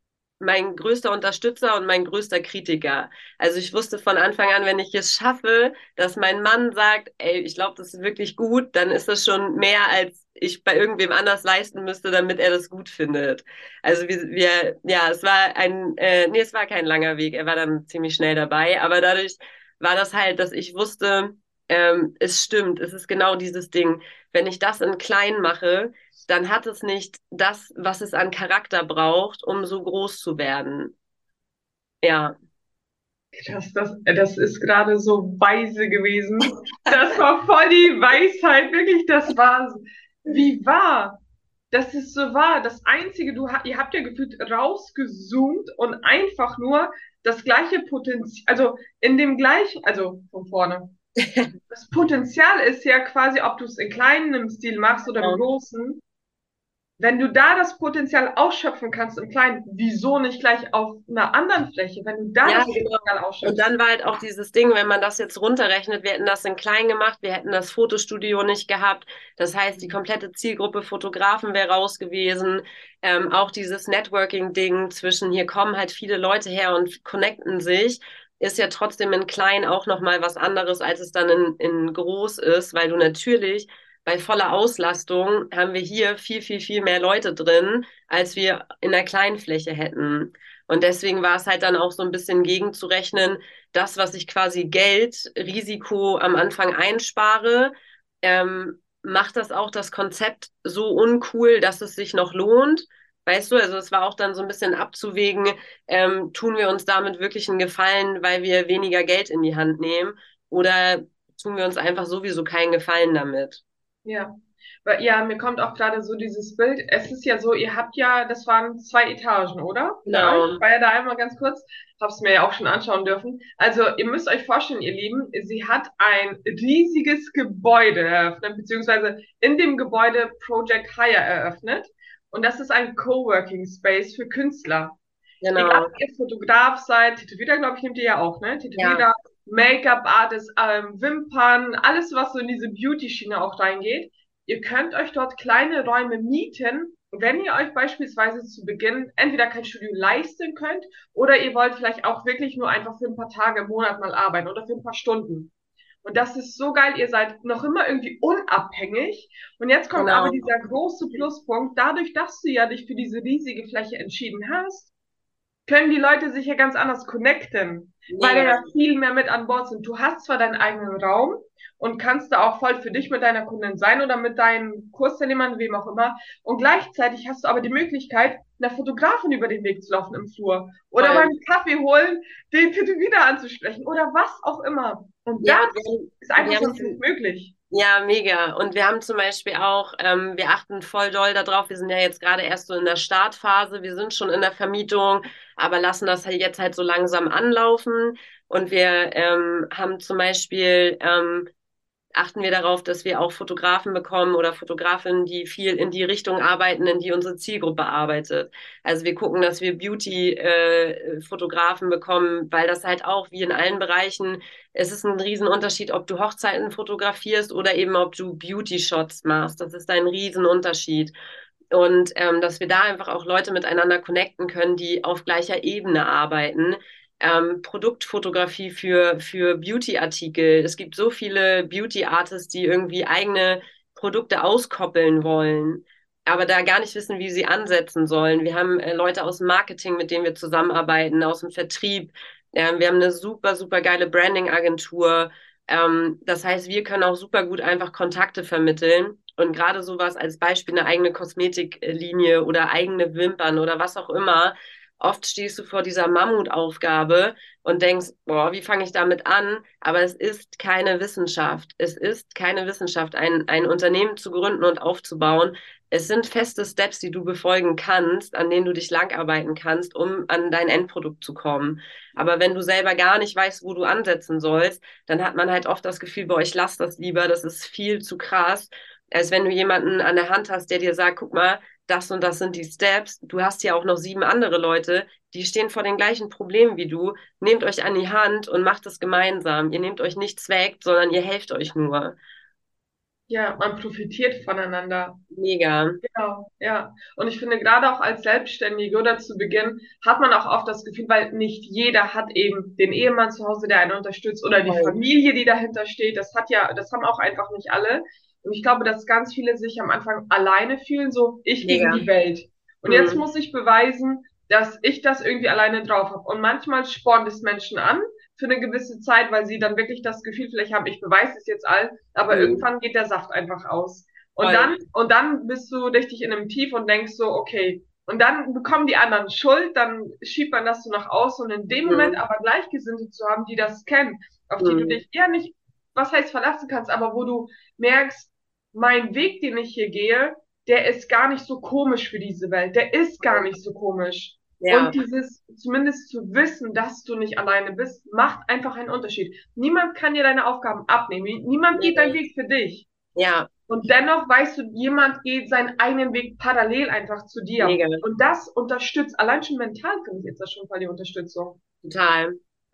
mein größter Unterstützer und mein größter Kritiker. Also ich wusste von Anfang an, wenn ich es schaffe, dass mein Mann sagt, ey, ich glaube, das ist wirklich gut, dann ist das schon mehr, als ich bei irgendwem anders leisten müsste, damit er das gut findet. Also wir, wir ja, es war ein, äh, nee, es war kein langer Weg. Er war dann ziemlich schnell dabei, aber dadurch war das halt, dass ich wusste, ähm, es stimmt, es ist genau dieses Ding. Wenn ich das in klein mache, dann hat es nicht das, was es an Charakter braucht, um so groß zu werden. Ja. Das, das, das ist gerade so weise gewesen. Das war voll die Weisheit, wirklich, das war wie wahr. Das ist so wahr. Das Einzige, du, ha- ihr habt ja gefühlt rausgezoomt und einfach nur das gleiche Potenzial, also in dem gleichen, also von vorne. Das Potenzial ist ja quasi, ob du es in kleinem Stil machst oder im großen. Wenn du da das Potenzial ausschöpfen kannst im Kleinen, wieso nicht gleich auf einer anderen Fläche? Wenn du da Ja, das genau. Potenzial Und ausschöpfst. dann war halt auch dieses Ding, wenn man das jetzt runterrechnet, wir hätten das in klein gemacht, wir hätten das Fotostudio nicht gehabt. Das heißt, die komplette Zielgruppe Fotografen wäre raus gewesen. Ähm, auch dieses Networking-Ding zwischen hier kommen halt viele Leute her und connecten sich, ist ja trotzdem in klein auch nochmal was anderes, als es dann in, in groß ist, weil du natürlich bei voller Auslastung haben wir hier viel, viel, viel mehr Leute drin, als wir in der Kleinfläche hätten. Und deswegen war es halt dann auch so ein bisschen gegenzurechnen, das, was ich quasi Geld, Risiko am Anfang einspare, ähm, macht das auch das Konzept so uncool, dass es sich noch lohnt. Weißt du, also es war auch dann so ein bisschen abzuwägen, ähm, tun wir uns damit wirklich einen Gefallen, weil wir weniger Geld in die Hand nehmen, oder tun wir uns einfach sowieso keinen Gefallen damit? Ja. Weil, ja, mir kommt auch gerade so dieses Bild. Es ist ja so, ihr habt ja, das waren zwei Etagen, oder? Bei euch? Genau. Ich war ja da einmal ganz kurz, hab's mir ja auch schon anschauen dürfen. Also, ihr müsst euch vorstellen, ihr Lieben, sie hat ein riesiges Gebäude eröffnet, beziehungsweise in dem Gebäude Project Hire eröffnet. Und das ist ein Coworking Space für Künstler. Egal, Genau. ob ihr Fotograf seid, Tätowierer, glaube ich, nehmt ihr ja auch, ne? Ja. Tätowierer, Make-up-Artist, ähm, Wimpern, alles, was so in diese Beauty-Schiene auch reingeht. Ihr könnt euch dort kleine Räume mieten, wenn ihr euch beispielsweise zu Beginn entweder kein Studio leisten könnt oder ihr wollt vielleicht auch wirklich nur einfach für ein paar Tage im Monat mal arbeiten oder für ein paar Stunden. Und das ist so geil, ihr seid noch immer irgendwie unabhängig. Und jetzt kommt aber Genau. dieser große Pluspunkt, dadurch, dass du ja dich für diese riesige Fläche entschieden hast, können die Leute sich ja ganz anders connecten, weil da Mega. ja viel mehr mit an Bord sind. Du hast zwar deinen eigenen Raum und kannst da auch voll für dich mit deiner Kundin sein oder mit deinen Kursteilnehmern, wem auch immer. Und gleichzeitig hast du aber die Möglichkeit, einer Fotografin über den Weg zu laufen im Flur oder Voll. beim Kaffee holen, den wieder anzusprechen oder was auch immer. Und Ja, das und wir, ist einfach wir sonst haben nicht möglich. Ja, mega. Und wir haben zum Beispiel auch, ähm, wir achten voll doll darauf, wir sind ja jetzt gerade erst so in der Startphase, wir sind schon in der Vermietung, aber lassen das halt jetzt halt so langsam anlaufen. Und wir ähm, haben zum Beispiel ähm, achten wir darauf, dass wir auch Fotografen bekommen oder Fotografinnen, die viel in die Richtung arbeiten, in die unsere Zielgruppe arbeitet. Also wir gucken, dass wir Beauty-Fotografen bekommen, weil das halt auch wie in allen Bereichen, es ist ein Riesenunterschied, ob du Hochzeiten fotografierst oder eben ob du Beauty-Shots machst. Das ist ein Riesenunterschied. Und ähm, dass wir da einfach auch Leute miteinander connecten können, die auf gleicher Ebene arbeiten. Ähm, Produktfotografie für, für Beauty-Artikel. Es gibt so viele Beauty-Artists, die irgendwie eigene Produkte auskoppeln wollen, aber da gar nicht wissen, wie sie ansetzen sollen. Wir haben äh, Leute aus dem Marketing, mit denen wir zusammenarbeiten, aus dem Vertrieb. Ähm, wir haben eine super, super geile Branding-Agentur. Ähm, das heißt, wir können auch super gut einfach Kontakte vermitteln. Und gerade sowas als Beispiel, eine eigene Kosmetiklinie oder eigene Wimpern oder was auch immer. Oft stehst du vor dieser Mammutaufgabe und denkst, boah, wie fange ich damit an? Aber es ist keine Wissenschaft. Es ist keine Wissenschaft, ein, ein Unternehmen zu gründen und aufzubauen. Es sind feste Steps, die du befolgen kannst, an denen du dich langarbeiten kannst, um an dein Endprodukt zu kommen. Aber wenn du selber gar nicht weißt, wo du ansetzen sollst, dann hat man halt oft das Gefühl, boah, ich lasse das lieber, das ist viel zu krass, als wenn du jemanden an der Hand hast, der dir sagt, guck mal, das und das sind die Steps. Du hast ja auch noch sieben andere Leute, die stehen vor den gleichen Problemen wie du. Nehmt euch an die Hand und macht es gemeinsam. Ihr nehmt euch nichts weg, sondern ihr helft euch nur. Ja, man profitiert voneinander. Mega. Genau, ja. Und ich finde, gerade auch als Selbstständige oder zu Beginn hat man auch oft das Gefühl, weil nicht jeder hat eben den Ehemann zu Hause, der einen unterstützt oder die Voll. Familie, die dahinter steht. Das hat ja, das haben auch einfach nicht alle. Und ich glaube, dass ganz viele sich am Anfang alleine fühlen, so ich gegen Mega. die Welt. Und jetzt Hm. muss ich beweisen, dass ich das irgendwie alleine drauf habe. Und manchmal spornt es Menschen an für eine gewisse Zeit, weil sie dann wirklich das Gefühl vielleicht haben, ich beweise es jetzt all, aber Hm. irgendwann geht der Saft einfach aus. Und Voll. dann, und dann bist du richtig in einem Tief und denkst so, okay. Und dann bekommen die anderen Schuld, dann schiebt man das so nach außen und in dem Moment Hm. aber Gleichgesinnte zu haben, die das kennen, auf die du Hm. dich eher nicht, was heißt verlassen kannst, aber wo du merkst, mein Weg, den ich hier gehe, der ist gar nicht so komisch für diese Welt. Der ist gar nicht so komisch. Ja. Und dieses, zumindest zu wissen, dass du nicht alleine bist, macht einfach einen Unterschied. Niemand kann dir deine Aufgaben abnehmen. Niemand geht deinen Nee. Weg für dich. Ja. Und dennoch weißt du, jemand geht seinen eigenen Weg parallel einfach zu dir. Mega. Und das unterstützt, allein schon mental finde ich jetzt das schon voll die Unterstützung. Total.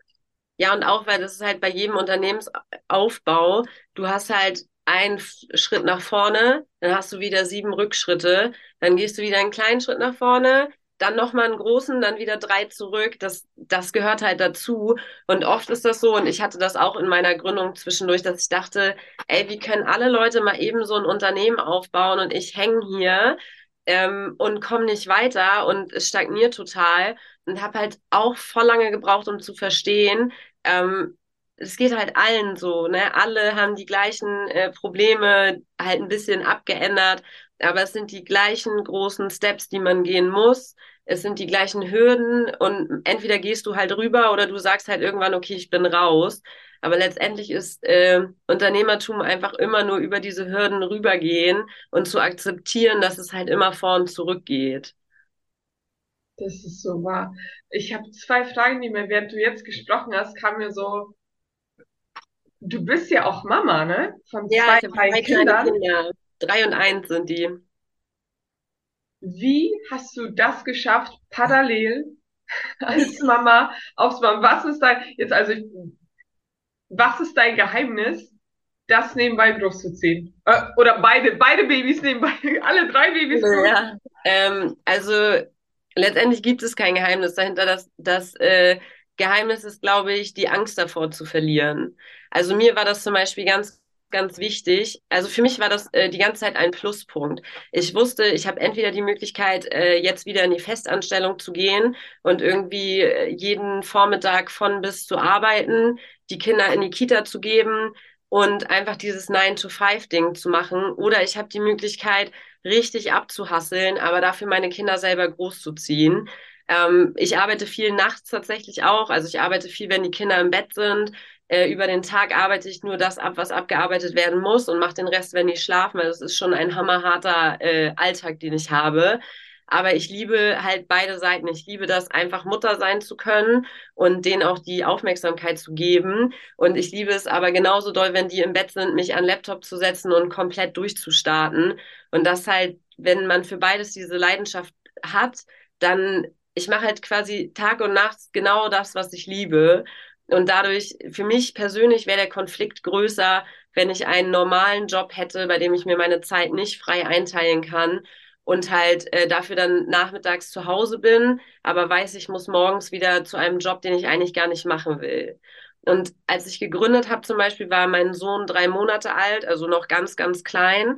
Ja, und auch, weil das ist halt bei jedem Unternehmensaufbau, du hast halt einen F- Schritt nach vorne, dann hast du wieder sieben Rückschritte, dann gehst du wieder einen kleinen Schritt nach vorne, dann nochmal einen großen, dann wieder drei zurück. Das, das gehört halt dazu. Und oft ist das so, und ich hatte das auch in meiner Gründung zwischendurch, dass ich dachte, ey, wie können alle Leute mal eben so ein Unternehmen aufbauen und ich hänge hier ähm, und komme nicht weiter und es stagniert total und habe halt auch voll lange gebraucht, um zu verstehen, ähm, es geht halt allen so, ne? Alle haben die gleichen äh, Probleme, halt ein bisschen abgeändert, aber es sind die gleichen großen Steps, die man gehen muss. Es sind die gleichen Hürden und entweder gehst du halt rüber oder du sagst halt irgendwann, okay, ich bin raus. Aber letztendlich ist äh, Unternehmertum einfach immer nur über diese Hürden rübergehen und zu akzeptieren, dass es halt immer vor und zurück geht. Das ist so wahr. Ich habe zwei Fragen, die mir, während du jetzt gesprochen hast, kam mir so, du bist ja auch Mama, ne? Von Ja, zwei ich habe kleinen zwei kleine Kindern. Kinder. Drei und eins sind die. Wie hast du das geschafft, parallel als Mama aufzubauen? Was ist dein, jetzt also, ich, was ist dein Geheimnis, das nebenbei großzuziehen? Äh, oder beide, beide Babys nebenbei, alle drei Babys groß. Ja. Ähm, also letztendlich gibt es kein Geheimnis dahinter. Das, das äh, Geheimnis ist, glaube ich, die Angst davor zu verlieren. Also mir war das zum Beispiel ganz, ganz wichtig. Also für mich war das äh, die ganze Zeit ein Pluspunkt. Ich wusste, ich habe entweder die Möglichkeit, äh, jetzt wieder in die Festanstellung zu gehen und irgendwie äh, jeden Vormittag von bis zu arbeiten, die Kinder in die Kita zu geben und einfach dieses nine to five Ding zu machen. Oder ich habe die Möglichkeit, richtig abzuhasseln, aber dafür meine Kinder selber großzuziehen. Ähm, ich arbeite viel nachts tatsächlich auch. Also ich arbeite viel, wenn die Kinder im Bett sind. Äh, über den Tag arbeite ich nur das ab, was abgearbeitet werden muss und mache den Rest, wenn die schlafen. Weil das ist schon ein hammerharter äh, Alltag, den ich habe. Aber ich liebe halt beide Seiten. Ich liebe das, einfach Mutter sein zu können und denen auch die Aufmerksamkeit zu geben. Und ich liebe es aber genauso doll, wenn die im Bett sind, mich an den Laptop zu setzen und komplett durchzustarten. Und das halt, wenn man für beides diese Leidenschaft hat, dann, ich mache halt quasi Tag und Nacht genau das, was ich liebe. Und dadurch, für mich persönlich wäre der Konflikt größer, wenn ich einen normalen Job hätte, bei dem ich mir meine Zeit nicht frei einteilen kann und halt äh, dafür dann nachmittags zu Hause bin, aber weiß, ich muss morgens wieder zu einem Job, den ich eigentlich gar nicht machen will. Und als ich gegründet habe zum Beispiel, war mein Sohn drei Monate alt, also noch ganz, ganz klein.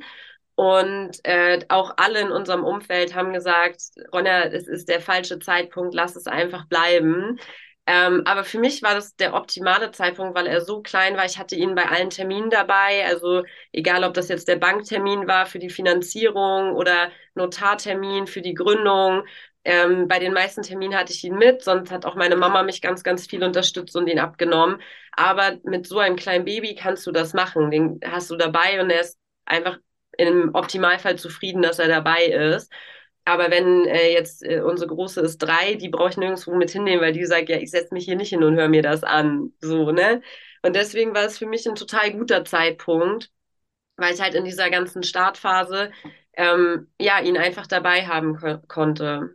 Und äh, auch alle in unserem Umfeld haben gesagt, Ronja, es ist der falsche Zeitpunkt, lass es einfach bleiben. Ähm, aber für mich war das der optimale Zeitpunkt, weil er so klein war. Ich hatte ihn bei allen Terminen dabei. Also egal, ob das jetzt der Banktermin war für die Finanzierung oder Notartermin für die Gründung. Ähm, bei den meisten Terminen hatte ich ihn mit, sonst hat auch meine Mama mich ganz, ganz viel unterstützt und ihn abgenommen. Aber mit so einem kleinen Baby kannst du das machen. Den hast du dabei und er ist einfach im Optimalfall zufrieden, dass er dabei ist. Aber wenn äh, jetzt äh, unsere Große ist drei, die brauche ich nirgendwo mit hinnehmen, weil die sagt, ja, ich setze mich hier nicht hin und höre mir das an. So, ne? Und deswegen war es für mich ein total guter Zeitpunkt, weil ich halt in dieser ganzen Startphase ähm, ja, ihn einfach dabei haben ko konnte.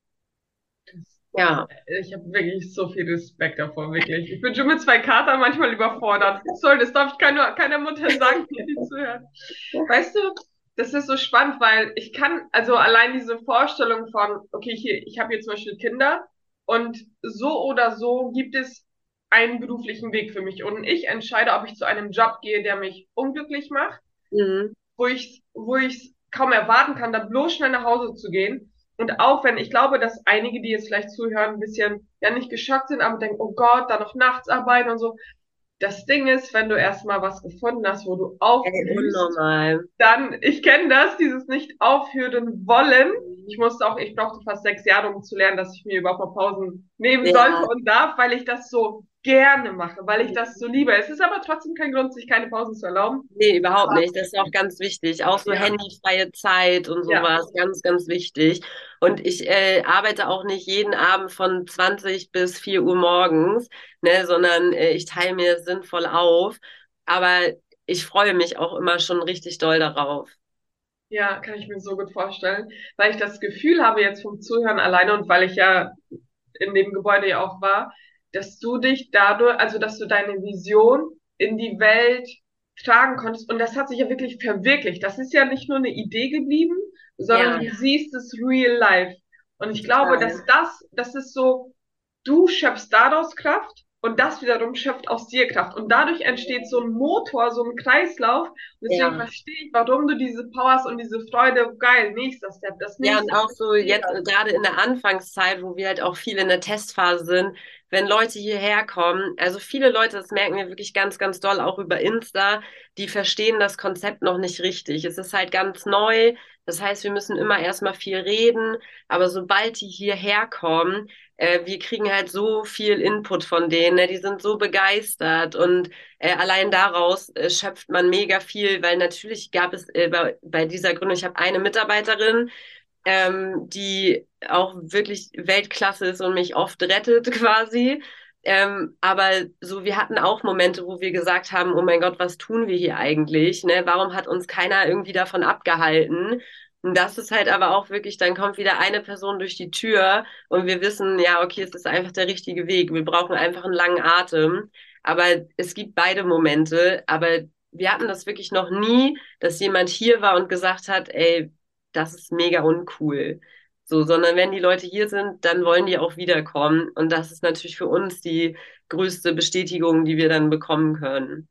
Ja. Ich habe wirklich so viel Respekt davor, wirklich. Ich bin schon mit zwei Katern manchmal überfordert. Sorry, das darf ich keiner, keiner Mutter sagen, die nicht zuhört. Weißt du, das ist so spannend, weil ich kann, also allein diese Vorstellung von, okay, hier, ich habe hier zum Beispiel Kinder und so oder so gibt es einen beruflichen Weg für mich und ich entscheide, ob ich zu einem Job gehe, der mich unglücklich macht, Mhm. wo ich, wo ich kaum erwarten kann, da bloß schnell nach Hause zu gehen. Und auch wenn, ich glaube, dass einige, die jetzt vielleicht zuhören, ein bisschen, ja, nicht geschockt sind, aber denken, oh Gott, da noch nachts arbeiten und so. Das Ding ist, wenn du erstmal was gefunden hast, wo du Ey, aufblühst, unnormal. dann, ich kenne das, dieses nicht aufhören wollen. Ich musste auch, ich brauchte fast sechs Jahre, um zu lernen, dass ich mir überhaupt mal Pausen nehmen sollte Ja. und darf, weil ich das so gerne mache, weil ich das so liebe. Es ist aber trotzdem kein Grund, sich keine Pausen zu erlauben. Nee, überhaupt nicht. Das ist auch ganz wichtig. Auch so Ja, handyfreie Zeit und ja. sowas. Ganz, ganz wichtig. Und ich äh, arbeite auch nicht jeden Abend von zwanzig bis vier Uhr morgens, ne, sondern äh, ich teile mir sinnvoll auf. Aber ich freue mich auch immer schon richtig doll darauf. Ja, kann ich mir so gut vorstellen, weil ich das Gefühl habe jetzt vom Zuhören alleine und weil ich ja in dem Gebäude ja auch war, dass du dich dadurch, also dass du deine Vision in die Welt tragen konntest und das hat sich ja wirklich verwirklicht. Das ist ja nicht nur eine Idee geblieben, sondern Ja, du siehst es real life. Und ich glaube, total. dass das, das ist so, du schöpfst daraus Kraft und das wiederum schöpft aus dir Kraft. Und dadurch entsteht so ein Motor, so ein Kreislauf. Und deswegen Ja. verstehe ich, warum du diese Power hast und diese Freude, geil, nächster Step, das Ja, und nächste. auch so Step. jetzt äh, gerade in der Anfangszeit, wo wir halt auch viel in der Testphase sind, wenn Leute hierher kommen, also viele Leute, das merken wir wirklich ganz, ganz doll, auch über Insta, die verstehen das Konzept noch nicht richtig. Es ist halt ganz neu. Das heißt, wir müssen immer erstmal viel reden, aber sobald die hierher kommen, äh, wir kriegen halt so viel Input von denen, ne? Die sind so begeistert und äh, allein daraus äh, schöpft man mega viel, weil natürlich gab es äh, bei, bei dieser Gründung, ich habe eine Mitarbeiterin, ähm, die auch wirklich Weltklasse ist und mich oft rettet quasi. Ähm, aber so, wir hatten auch Momente, wo wir gesagt haben, oh mein Gott, was tun wir hier eigentlich? Ne? Warum hat uns keiner irgendwie davon abgehalten? Und das ist halt aber auch wirklich, dann kommt wieder eine Person durch die Tür und wir wissen, ja, okay, es ist einfach der richtige Weg. Wir brauchen einfach einen langen Atem. Aber es gibt beide Momente. Aber wir hatten das wirklich noch nie, dass jemand hier war und gesagt hat, ey, das ist mega uncool. So, sondern wenn die Leute hier sind, dann wollen die auch wiederkommen. Und das ist natürlich für uns die größte Bestätigung, die wir dann bekommen können.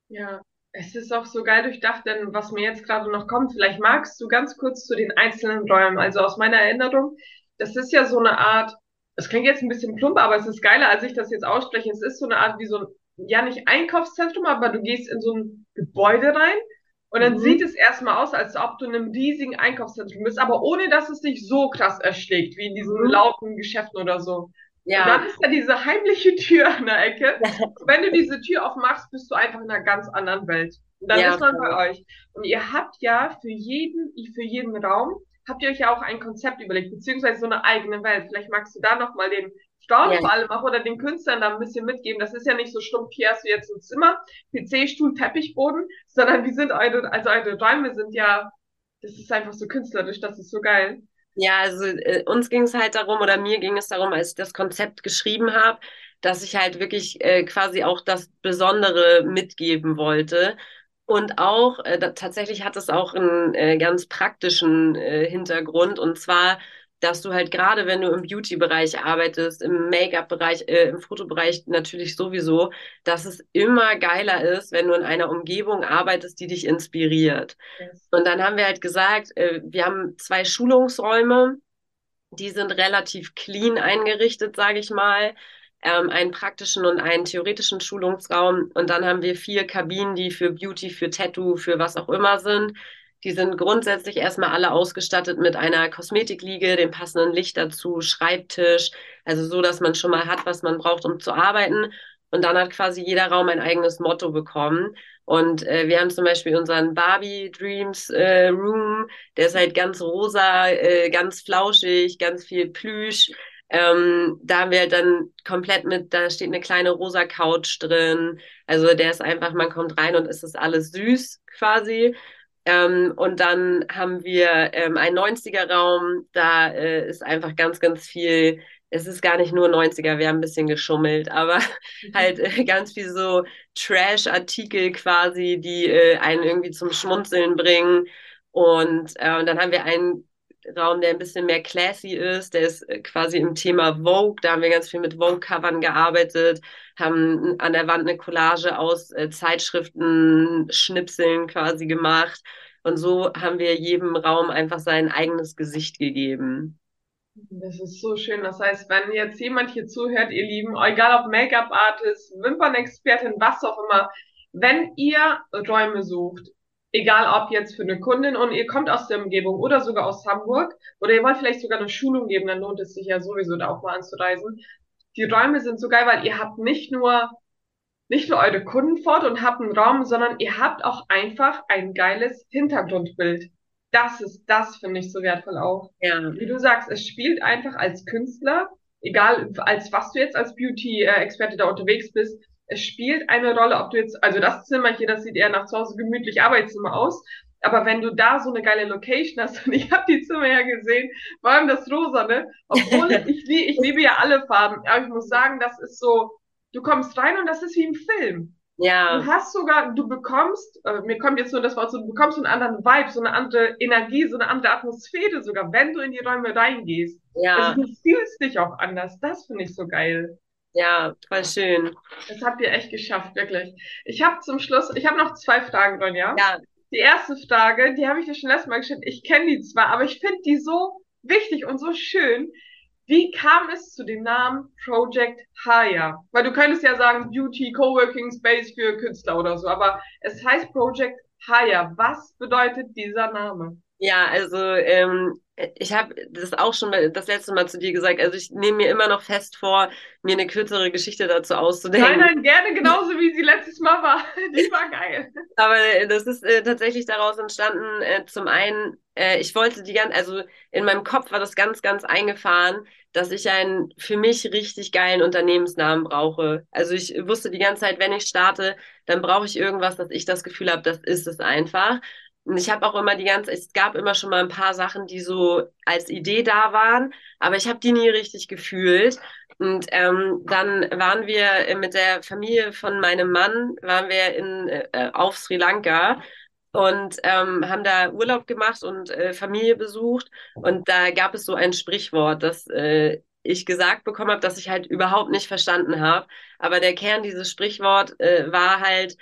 Ja, es ist auch so geil durchdacht, denn was mir jetzt gerade noch kommt, vielleicht magst du ganz kurz zu den einzelnen Räumen. Also aus meiner Erinnerung, das ist ja so eine Art, das klingt jetzt ein bisschen plump, aber es ist geiler, als ich das jetzt ausspreche. Es ist so eine Art wie so ein, ja nicht Einkaufszentrum, aber du gehst in so ein Gebäude rein und dann sieht Mhm. es erstmal aus, als ob du in einem riesigen Einkaufszentrum bist, aber ohne dass es dich so krass erschlägt, wie in diesen Mhm. lauten Geschäften oder so. Und Ja. dann ist da diese heimliche Tür an der Ecke. Und wenn du diese Tür aufmachst, bist du einfach in einer ganz anderen Welt. Und dann Ja, ist man voll. bei euch. Und ihr habt ja für jeden, für jeden Raum, habt ihr euch ja auch ein Konzept überlegt, beziehungsweise so eine eigene Welt. Vielleicht magst du da nochmal den Frauen Ja. vor allem auch oder den Künstlern da ein bisschen mitgeben. Das ist ja nicht so stumpf, hier hast du jetzt ein Zimmer, P C, Stuhl, Teppichboden, sondern wie sind eure, also eure Räume sind ja, das ist einfach so künstlerisch, das ist so geil. Ja, also äh, uns ging es halt darum, oder mir ging es darum, als ich das Konzept geschrieben habe, dass ich halt wirklich äh, quasi auch das Besondere mitgeben wollte. Und auch, äh, da, tatsächlich hat es auch einen äh, ganz praktischen äh, Hintergrund. Und zwar, dass du halt gerade, wenn du im Beauty-Bereich arbeitest, im Make-up-Bereich, äh, im Fotobereich natürlich sowieso, dass es immer geiler ist, wenn du in einer Umgebung arbeitest, die dich inspiriert. Yes. Und dann haben wir halt gesagt, äh, wir haben zwei Schulungsräume, die sind relativ clean eingerichtet, sage ich mal. Ähm, einen praktischen und einen theoretischen Schulungsraum. Und dann haben wir vier Kabinen, die für Beauty, für Tattoo, für was auch immer sind. Die sind grundsätzlich erstmal alle ausgestattet mit einer Kosmetikliege, dem passenden Licht dazu, Schreibtisch, also so, dass man schon mal hat, was man braucht, um zu arbeiten. Und dann hat quasi jeder Raum ein eigenes Motto bekommen. Und äh, wir haben zum Beispiel unseren Barbie Dreams äh, Room, der ist halt ganz rosa, äh, ganz flauschig, ganz viel Plüsch. Ähm, da haben wir halt dann komplett mit, da steht eine kleine rosa Couch drin. Also der ist einfach, man kommt rein und es ist alles süß quasi. Ähm, und dann haben wir ähm, einen neunziger-Raum, da äh, ist einfach ganz, ganz viel, es ist gar nicht nur neunziger, wir haben ein bisschen geschummelt, aber halt äh, ganz viel so Trash-Artikel quasi, die äh, einen irgendwie zum Schmunzeln bringen. Und äh, dann haben wir einen Raum, der ein bisschen mehr classy ist, der ist äh, quasi im Thema Vogue, da haben wir ganz viel mit Vogue-Covern gearbeitet, haben an der Wand eine Collage aus äh, Zeitschriften, Schnipseln quasi gemacht. Und so haben wir jedem Raum einfach sein eigenes Gesicht gegeben. Das ist so schön. Das heißt, wenn jetzt jemand hier zuhört, ihr Lieben, egal ob Make-up-Artist, Wimpernexpertin, was auch immer, wenn ihr Räume sucht, egal ob jetzt für eine Kundin und ihr kommt aus der Umgebung oder sogar aus Hamburg oder ihr wollt vielleicht sogar eine Schulung geben, dann lohnt es sich ja sowieso da auch mal anzureisen. Die Räume sind so geil, weil ihr habt nicht nur nicht nur eure Kunden fort und habt einen Raum, sondern ihr habt auch einfach ein geiles Hintergrundbild. Das ist, das finde ich so wertvoll auch. Ja, Wie du sagst, es spielt einfach als Künstler, egal als was du jetzt als Beauty-Experte da unterwegs bist, es spielt eine Rolle, ob du jetzt, also das Zimmer hier, das sieht eher nach zu Hause gemütlich Arbeitszimmer aus, aber wenn du da so eine geile Location hast, und ich habe die Zimmer ja gesehen, vor allem das Rosa, ne? Obwohl ich, lie- ich liebe ja alle Farben, aber ich muss sagen, das ist so, du kommst rein und das ist wie im Film. Du ja, hast sogar, du bekommst, äh, mir kommt jetzt nur das Wort so, du bekommst so einen anderen Vibe, so eine andere Energie, so eine andere Atmosphäre sogar, wenn du in die Räume reingehst. Also ja, du fühlst dich auch anders. Das finde ich so geil. ja, voll schön. Das habt ihr echt geschafft, wirklich. Ich habe zum Schluss, ich habe noch zwei Fragen, Ronja. Ja, Die erste Frage, die habe ich dir schon letztes Mal gestellt. Ich kenne die zwar, aber ich finde die so wichtig und so schön. Wie kam es zu dem Namen Project Hire? Weil du könntest ja sagen Beauty Coworking Space für Künstler oder so, aber es heißt Project Hire. Was bedeutet dieser Name? ja, also ähm, ich habe das auch schon mal das letzte Mal zu dir gesagt. Also ich nehme mir immer noch fest vor, mir eine kürzere Geschichte dazu Nein, auszudenken. nein, gerne genauso wie sie letztes Mal war. Die war geil. Aber äh, das ist äh, tatsächlich daraus entstanden. Äh, zum einen, äh, ich wollte die ganze, also in meinem Kopf war das ganz, ganz eingefahren, dass ich einen für mich richtig geilen Unternehmensnamen brauche. Also ich wusste die ganze Zeit, wenn ich starte, dann brauche ich irgendwas, dass ich das Gefühl habe, das ist es einfach. Und ich habe auch immer die ganze, es gab immer schon mal ein paar Sachen, die so als Idee da waren, aber ich habe die nie richtig gefühlt. Und ähm, dann waren wir äh, mit der Familie von meinem Mann, waren wir in, äh, auf Sri Lanka und ähm, haben da Urlaub gemacht und äh, Familie besucht. Und da gab es so ein Sprichwort, das äh, ich gesagt bekommen habe, das ich halt überhaupt nicht verstanden habe. Aber der Kern dieses Sprichwort äh, war halt,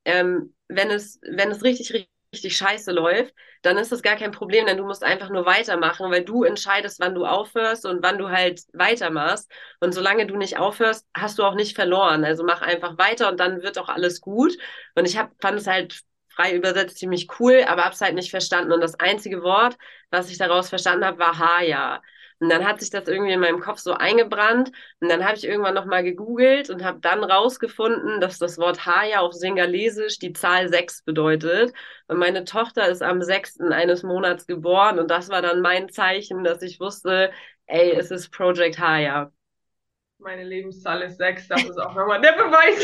ähm, wenn es, wenn es richtig, richtig richtig scheiße läuft, dann ist das gar kein Problem, denn du musst einfach nur weitermachen, weil du entscheidest, wann du aufhörst und wann du halt weitermachst. Und solange du nicht aufhörst, hast du auch nicht verloren. Also mach einfach weiter und dann wird auch alles gut. Und ich hab, fand es halt frei übersetzt ziemlich cool, aber hab's halt nicht verstanden. Und das einzige Wort, was ich daraus verstanden habe, war Haya. Und dann hat sich das irgendwie in meinem Kopf so eingebrannt. Und dann habe ich irgendwann nochmal gegoogelt und habe dann rausgefunden, dass das Wort Haya auf Singalesisch die Zahl sechs bedeutet. Und meine Tochter ist am sechsten eines Monats geboren. Und das war dann mein Zeichen, dass ich wusste, ey, es ist Project Haya. Meine Lebenszahl ist sechs, das ist auch nochmal der Beweis.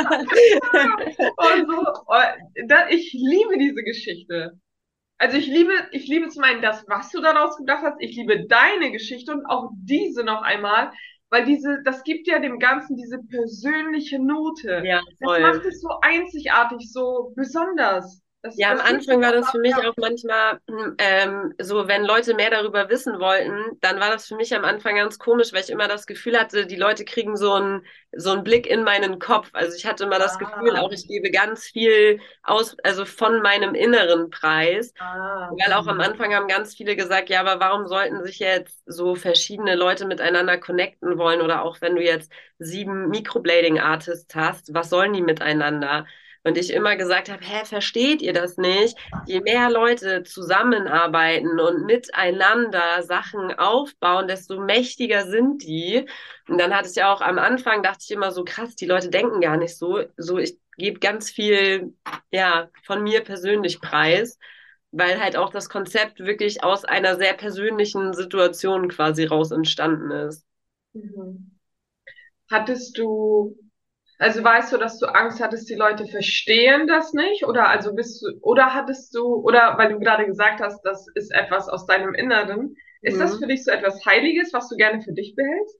Und so, oh, da, ich liebe diese Geschichte. Also ich liebe, ich liebe zum einen das, was du daraus gedacht hast. Ich liebe deine Geschichte und auch diese noch einmal, weil diese, das gibt ja dem Ganzen diese persönliche Note. Ja, Das voll. macht es so einzigartig, so besonders. Das, Ja, am das Anfang war das für mich ja. auch manchmal ähm, so, wenn Leute mehr darüber wissen wollten, dann war das für mich am Anfang ganz komisch, weil ich immer das Gefühl hatte, die Leute kriegen so einen so einen Blick in meinen Kopf. Also ich hatte immer das Gefühl, Ah, auch ich gebe ganz viel aus, also von meinem Inneren Preis. ah. Weil auch am Anfang haben ganz viele gesagt, ja, aber warum sollten sich jetzt so verschiedene Leute miteinander connecten wollen? Oder auch wenn du jetzt sieben Microblading-Artists hast, was sollen die miteinander? Und ich immer gesagt habe, hä, versteht ihr das nicht? Je mehr Leute zusammenarbeiten und miteinander Sachen aufbauen, desto mächtiger sind die. Und dann hatte ich ja auch am Anfang, dachte ich immer so, krass, die Leute denken gar nicht so. So, ich gebe ganz viel, ja, von mir persönlich preis, weil halt auch das Konzept wirklich aus einer sehr persönlichen Situation quasi raus entstanden ist. Mhm. Hattest du, also weißt du, dass du Angst hattest, die Leute verstehen das nicht? Oder also bist du, oder hattest du, oder weil du gerade gesagt hast, das ist etwas aus deinem Inneren, ist das für Mhm. dich so etwas Heiliges, was du gerne für dich behältst?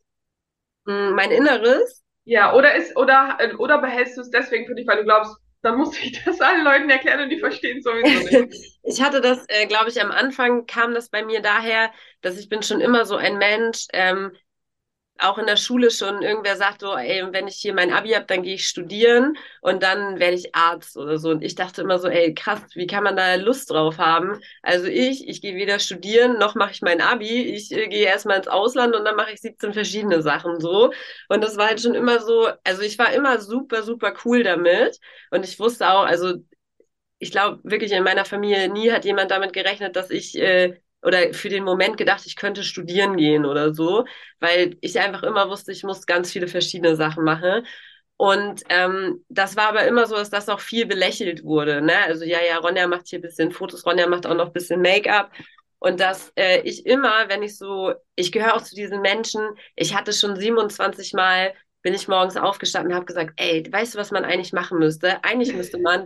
Mm, Mein Inneres. Ja, oder ist, oder, äh, oder behältst du es deswegen für dich, weil du glaubst, dann muss ich das allen Leuten erklären und die verstehen es sowieso nicht. Ich hatte das, äh, glaube ich, am Anfang kam das bei mir daher, dass ich bin schon immer so ein Mensch, ähm, auch in der Schule schon irgendwer sagt so, ey, wenn ich hier mein Abi hab, dann gehe ich studieren und dann werde ich Arzt oder so. Und ich dachte immer so, ey, krass, wie kann man da Lust drauf haben? Also ich, ich gehe weder studieren, noch mache ich mein Abi. Ich äh, gehe erstmal ins Ausland und dann mache ich siebzehn verschiedene Sachen so. Und das war halt schon immer so, also ich war immer super, super cool damit. Und ich wusste auch, also ich glaube wirklich in meiner Familie nie hat jemand damit gerechnet, dass ich äh, oder für den Moment gedacht, ich könnte studieren gehen oder so, weil ich einfach immer wusste, ich muss ganz viele verschiedene Sachen machen. Und ähm, das war aber immer so, dass das auch viel belächelt wurde. Ne? Also ja, ja, Ronja macht hier ein bisschen Fotos, Ronja macht auch noch ein bisschen Make-up. Und dass äh, ich immer, wenn ich so, ich gehöre auch zu diesen Menschen, ich hatte schon siebenundzwanzig Mal bin ich morgens aufgestanden und habe gesagt, ey, weißt du, was man eigentlich machen müsste? Eigentlich müsste man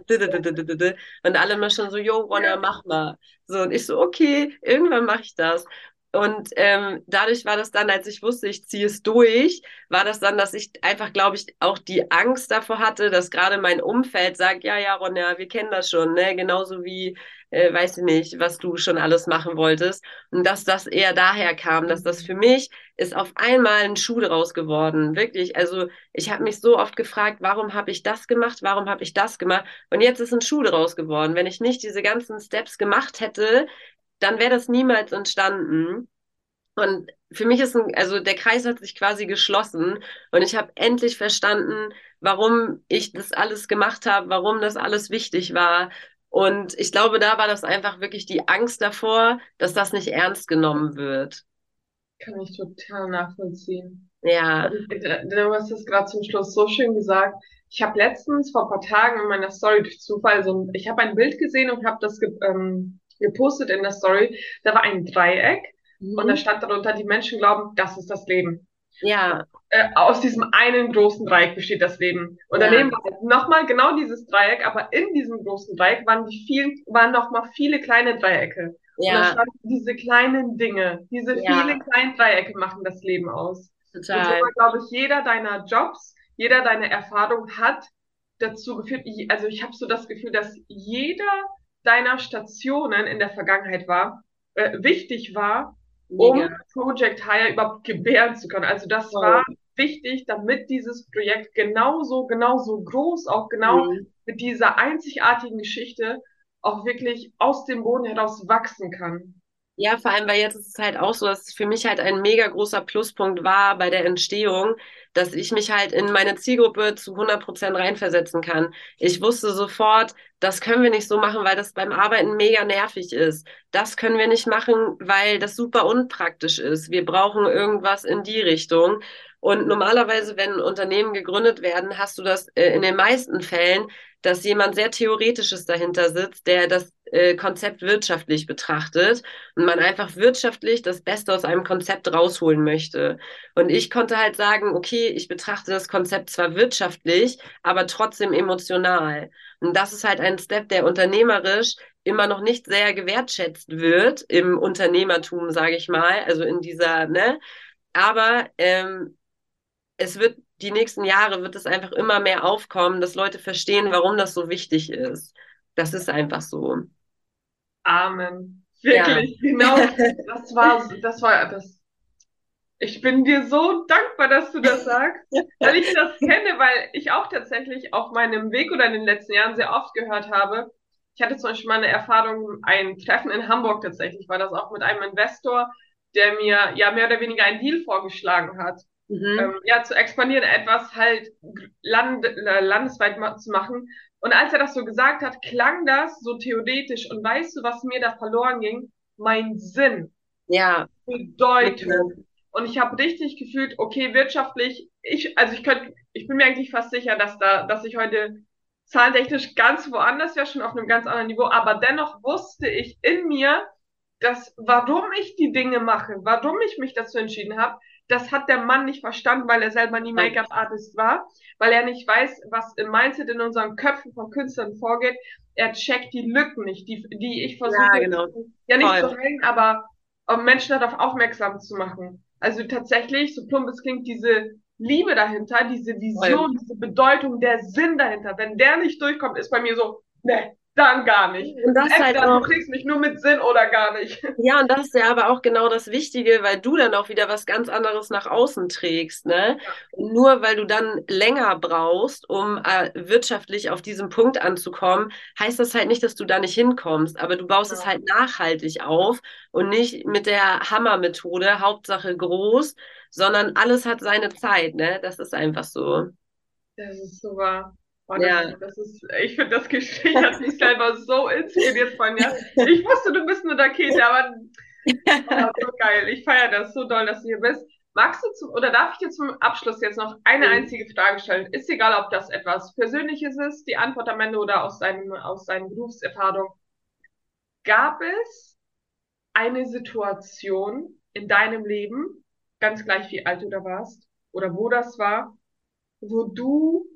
und alle immer schon so, yo, Ronja, Ja. mach mal. So, und ich so, okay, irgendwann mache ich das. Und ähm, dadurch war das dann, als ich wusste, ich ziehe es durch, war das dann, dass ich einfach, glaube ich, auch die Angst davor hatte, dass gerade mein Umfeld sagt, ja, ja, Ronja, wir kennen das schon, ne? Genauso wie, äh, weiß ich nicht, was du schon alles machen wolltest. Und dass das eher daher kam, dass das für mich ist auf einmal ein Schuh draus geworden. Wirklich. Also ich habe mich so oft gefragt, warum habe ich das gemacht, warum habe ich das gemacht? Und jetzt ist ein Schuh draus geworden. Wenn ich nicht diese ganzen Steps gemacht hätte, dann wäre das niemals entstanden. Und für mich ist ein, also der Kreis hat sich quasi geschlossen und ich habe endlich verstanden, warum ich das alles gemacht habe, warum das alles wichtig war. Und ich glaube, da war das einfach wirklich die Angst davor, dass das nicht ernst genommen wird. Kann ich total nachvollziehen. Ja. Also, du hast es gerade zum Schluss so schön gesagt. Ich habe letztens vor ein paar Tagen in meiner Story durch Zufall so ein, ich habe ein Bild gesehen und habe das ge, ähm, gepostet in der Story. Da war ein Dreieck und da Mhm. stand darunter, die Menschen glauben, das ist das Leben. Ja, Äh, aus diesem einen großen Dreieck besteht das Leben. Und ja, daneben war halt nochmal genau dieses Dreieck, aber in diesem großen Dreieck waren die vielen, waren nochmal viele kleine Dreiecke. Und da ja, stand, diese kleinen Dinge, diese vielen ja, kleinen Dreiecke machen das Leben aus. Und so total. war, glaube ich, jeder deiner Jobs, jeder deiner Erfahrungen hat dazu geführt, ich- also ich habe so das Gefühl, dass jeder deiner Stationen in der Vergangenheit war, äh, wichtig war, Mega. um Project Hire überhaupt gebären zu können. Also das war Voll. wichtig, damit dieses Projekt genauso, genauso groß, auch genau Mhm. mit dieser einzigartigen Geschichte auch wirklich aus dem Boden heraus wachsen kann. Ja, vor allem, weil jetzt ist es halt auch so, dass es für mich halt ein mega großer Pluspunkt war bei der Entstehung, dass ich mich halt in meine Zielgruppe zu hundert Prozent reinversetzen kann. Ich wusste sofort, das können wir nicht so machen, weil das beim Arbeiten mega nervig ist. Das können wir nicht machen, weil das super unpraktisch ist. Wir brauchen irgendwas in die Richtung. Und normalerweise, wenn Unternehmen gegründet werden, hast du das äh, in den meisten Fällen, dass jemand sehr Theoretisches dahinter sitzt, der das äh, Konzept wirtschaftlich betrachtet und man einfach wirtschaftlich das Beste aus einem Konzept rausholen möchte. Und ich konnte halt sagen, okay, ich betrachte das Konzept zwar wirtschaftlich, aber trotzdem emotional. Und das ist halt ein Step, der unternehmerisch immer noch nicht sehr gewertschätzt wird im Unternehmertum, sage ich mal, also in dieser, ne? Aber ähm, es wird die nächsten Jahre wird es einfach immer mehr aufkommen, dass Leute verstehen, warum das so wichtig ist. Das ist einfach so. Amen. Ja. Wirklich, genau. Das war, das war, das. Ich bin dir so dankbar, dass du das sagst, weil ich das kenne, weil ich auch tatsächlich auf meinem Weg oder in den letzten Jahren sehr oft gehört habe. Ich hatte zum Beispiel mal eine Erfahrung, ein Treffen in Hamburg tatsächlich, war das auch mit einem Investor, der mir ja mehr oder weniger einen Deal vorgeschlagen hat. Mhm. Ähm, ja, zu expandieren, etwas halt land, äh, landesweit ma zu machen. Und als er das so gesagt hat, klang das so theoretisch. Und weißt du, was mir da verloren ging? Mein Sinn, Ja. Bedeutung. Und ich habe richtig gefühlt, okay, wirtschaftlich, ich, also ich könnte, ich bin mir eigentlich fast sicher, dass da, dass ich heute zahlentechnisch ganz woanders wäre, schon auf einem ganz anderen Niveau. Aber dennoch wusste ich in mir, dass warum ich die Dinge mache, warum ich mich dazu entschieden habe, das hat der Mann nicht verstanden, weil er selber nie Make-up-Artist war, weil er nicht weiß, was im Mindset in unseren Köpfen von Künstlern vorgeht. Er checkt die Lücken nicht, die, die ich Ja, versuche, genau. ja nicht zu Voll. heilen, aber um Menschen darauf aufmerksam zu machen. Also tatsächlich, so plump es klingt, diese Liebe dahinter, diese Voll. Vision, diese Bedeutung, der Sinn dahinter, wenn der nicht durchkommt, ist bei mir so, ne, dann gar nicht. Und das halt Entweder du auch, kriegst mich nur mit Sinn oder gar nicht. ja, und das ist ja aber auch genau das Wichtige, weil du dann auch wieder was ganz anderes nach außen trägst, ne? Ja, Und nur weil du dann länger brauchst, um äh, wirtschaftlich auf diesen Punkt anzukommen, heißt das halt nicht, dass du da nicht hinkommst, aber du baust es genau. halt nachhaltig auf und nicht mit der Hammermethode, Hauptsache groß, sondern alles hat seine Zeit, ne? Das ist einfach so. Das ist so wahr. Oh, das, Ja. das ist, ich finde, das Gespräch hat mich selber so inspiriert von dir. Ich wusste, du bist eine Rakete, aber oh, so geil. Ich feiere das so doll, dass du hier bist. Magst du zum, oder darf ich dir zum Abschluss jetzt noch eine einzige Frage stellen? Ist egal, ob das etwas Persönliches ist, die Antwort am Ende oder aus deinem, aus deinen Berufserfahrung. Gab es eine Situation in deinem Leben, ganz gleich wie alt du da warst oder wo das war, wo du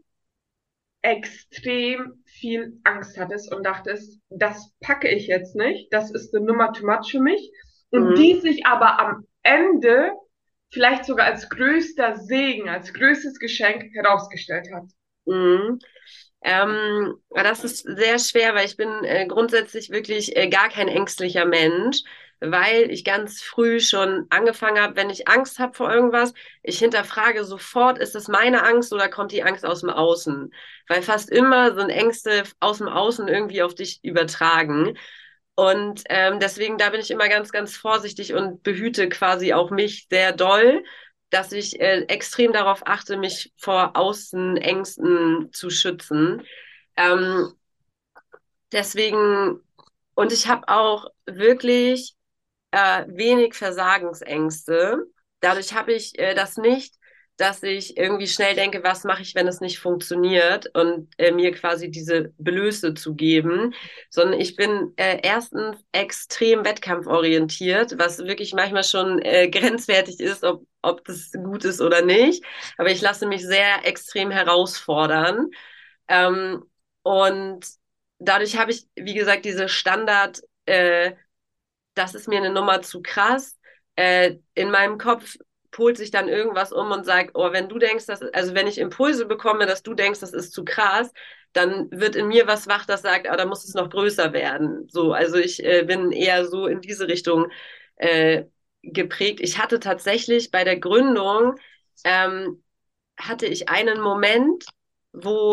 extrem viel Angst hattest und dachtest, das packe ich jetzt nicht, das ist eine Nummer too much für mich, und Mhm. die sich aber am Ende vielleicht sogar als größter Segen, als größtes Geschenk herausgestellt hat. Mhm. Ähm, das ist sehr schwer, weil ich bin äh, grundsätzlich wirklich äh, gar kein ängstlicher Mensch, weil ich ganz früh schon angefangen habe, wenn ich Angst habe vor irgendwas, ich hinterfrage sofort, ist das meine Angst oder kommt die Angst aus dem Außen? Weil fast immer sind Ängste aus dem Außen irgendwie auf dich übertragen. Und ähm, deswegen, da bin ich immer ganz, ganz vorsichtig und behüte quasi auch mich sehr doll, dass ich äh, extrem darauf achte, mich vor Außenängsten zu schützen. Ähm, deswegen, und ich habe auch wirklich äh, wenig Versagensängste. Dadurch habe ich äh, das nicht, dass ich irgendwie schnell denke, was mache ich, wenn es nicht funktioniert und äh, mir quasi diese Blöße zu geben, sondern ich bin äh, erstens extrem wettkampforientiert, was wirklich manchmal schon äh, grenzwertig ist, ob, ob das gut ist oder nicht. Aber ich lasse mich sehr extrem herausfordern. Ähm, und dadurch habe ich, wie gesagt, diese Standard, äh, das ist mir eine Nummer zu krass. Äh, in meinem Kopf polt sich dann irgendwas um und sagt, oh, wenn du denkst, dass, also wenn ich Impulse bekomme, dass du denkst, das ist zu krass, dann wird in mir was wach, das sagt, ah, da muss es noch größer werden. So, also ich äh, bin eher so in diese Richtung äh, geprägt. Ich hatte tatsächlich bei der Gründung ähm, hatte ich einen Moment, wo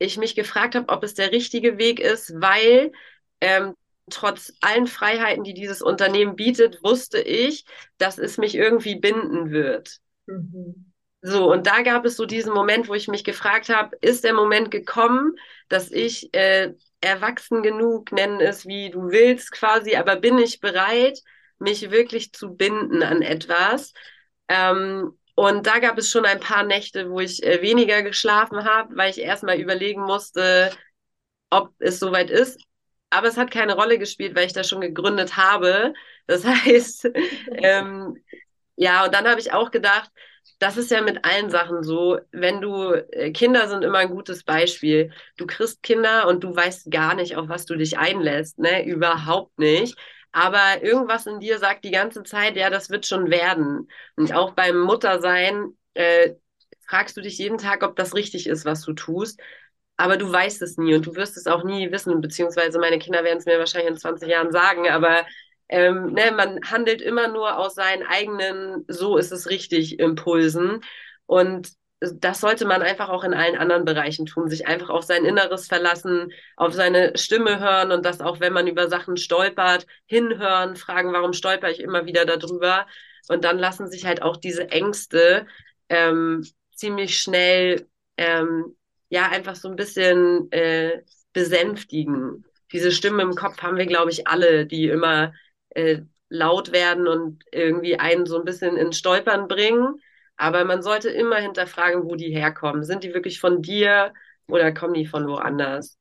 ich mich gefragt habe, ob es der richtige Weg ist, weil ähm, trotz allen Freiheiten, die dieses Unternehmen bietet, wusste ich, dass es mich irgendwie binden wird. Mhm. So, und da gab es so diesen Moment, wo ich mich gefragt habe, ist der Moment gekommen, dass ich äh, erwachsen genug, nennen es wie du willst quasi, aber bin ich bereit, mich wirklich zu binden an etwas? Ähm, und da gab es schon ein paar Nächte, wo ich äh, weniger geschlafen habe, weil ich erstmal überlegen musste, ob es soweit ist. Aber es hat keine Rolle gespielt, weil ich das schon gegründet habe. Das heißt, ähm, ja, und dann habe ich auch gedacht, das ist ja mit allen Sachen so, wenn du, äh, Kinder sind immer ein gutes Beispiel. Du kriegst Kinder und du weißt gar nicht, auf was du dich einlässt, ne? Überhaupt nicht. Aber irgendwas in dir sagt die ganze Zeit, ja, das wird schon werden. Und auch beim Muttersein, äh, fragst du dich jeden Tag, ob das richtig ist, was du tust. Aber du weißt es nie und du wirst es auch nie wissen, beziehungsweise meine Kinder werden es mir wahrscheinlich in zwanzig Jahren sagen, aber ähm, ne, man handelt immer nur aus seinen eigenen, so ist es richtig, Impulsen. Und das sollte man einfach auch in allen anderen Bereichen tun, sich einfach auf sein Inneres verlassen, auf seine Stimme hören und das auch, wenn man über Sachen stolpert, hinhören, fragen, warum stolper ich immer wieder darüber. Und dann lassen sich halt auch diese Ängste ähm, ziemlich schnell ähm, ja einfach so ein bisschen äh, besänftigen. Diese Stimme im Kopf haben wir, glaube ich, alle, die immer äh, laut werden und irgendwie einen so ein bisschen ins Stolpern bringen. Aber man sollte immer hinterfragen, wo die herkommen. Sind die wirklich von dir oder kommen die von woanders?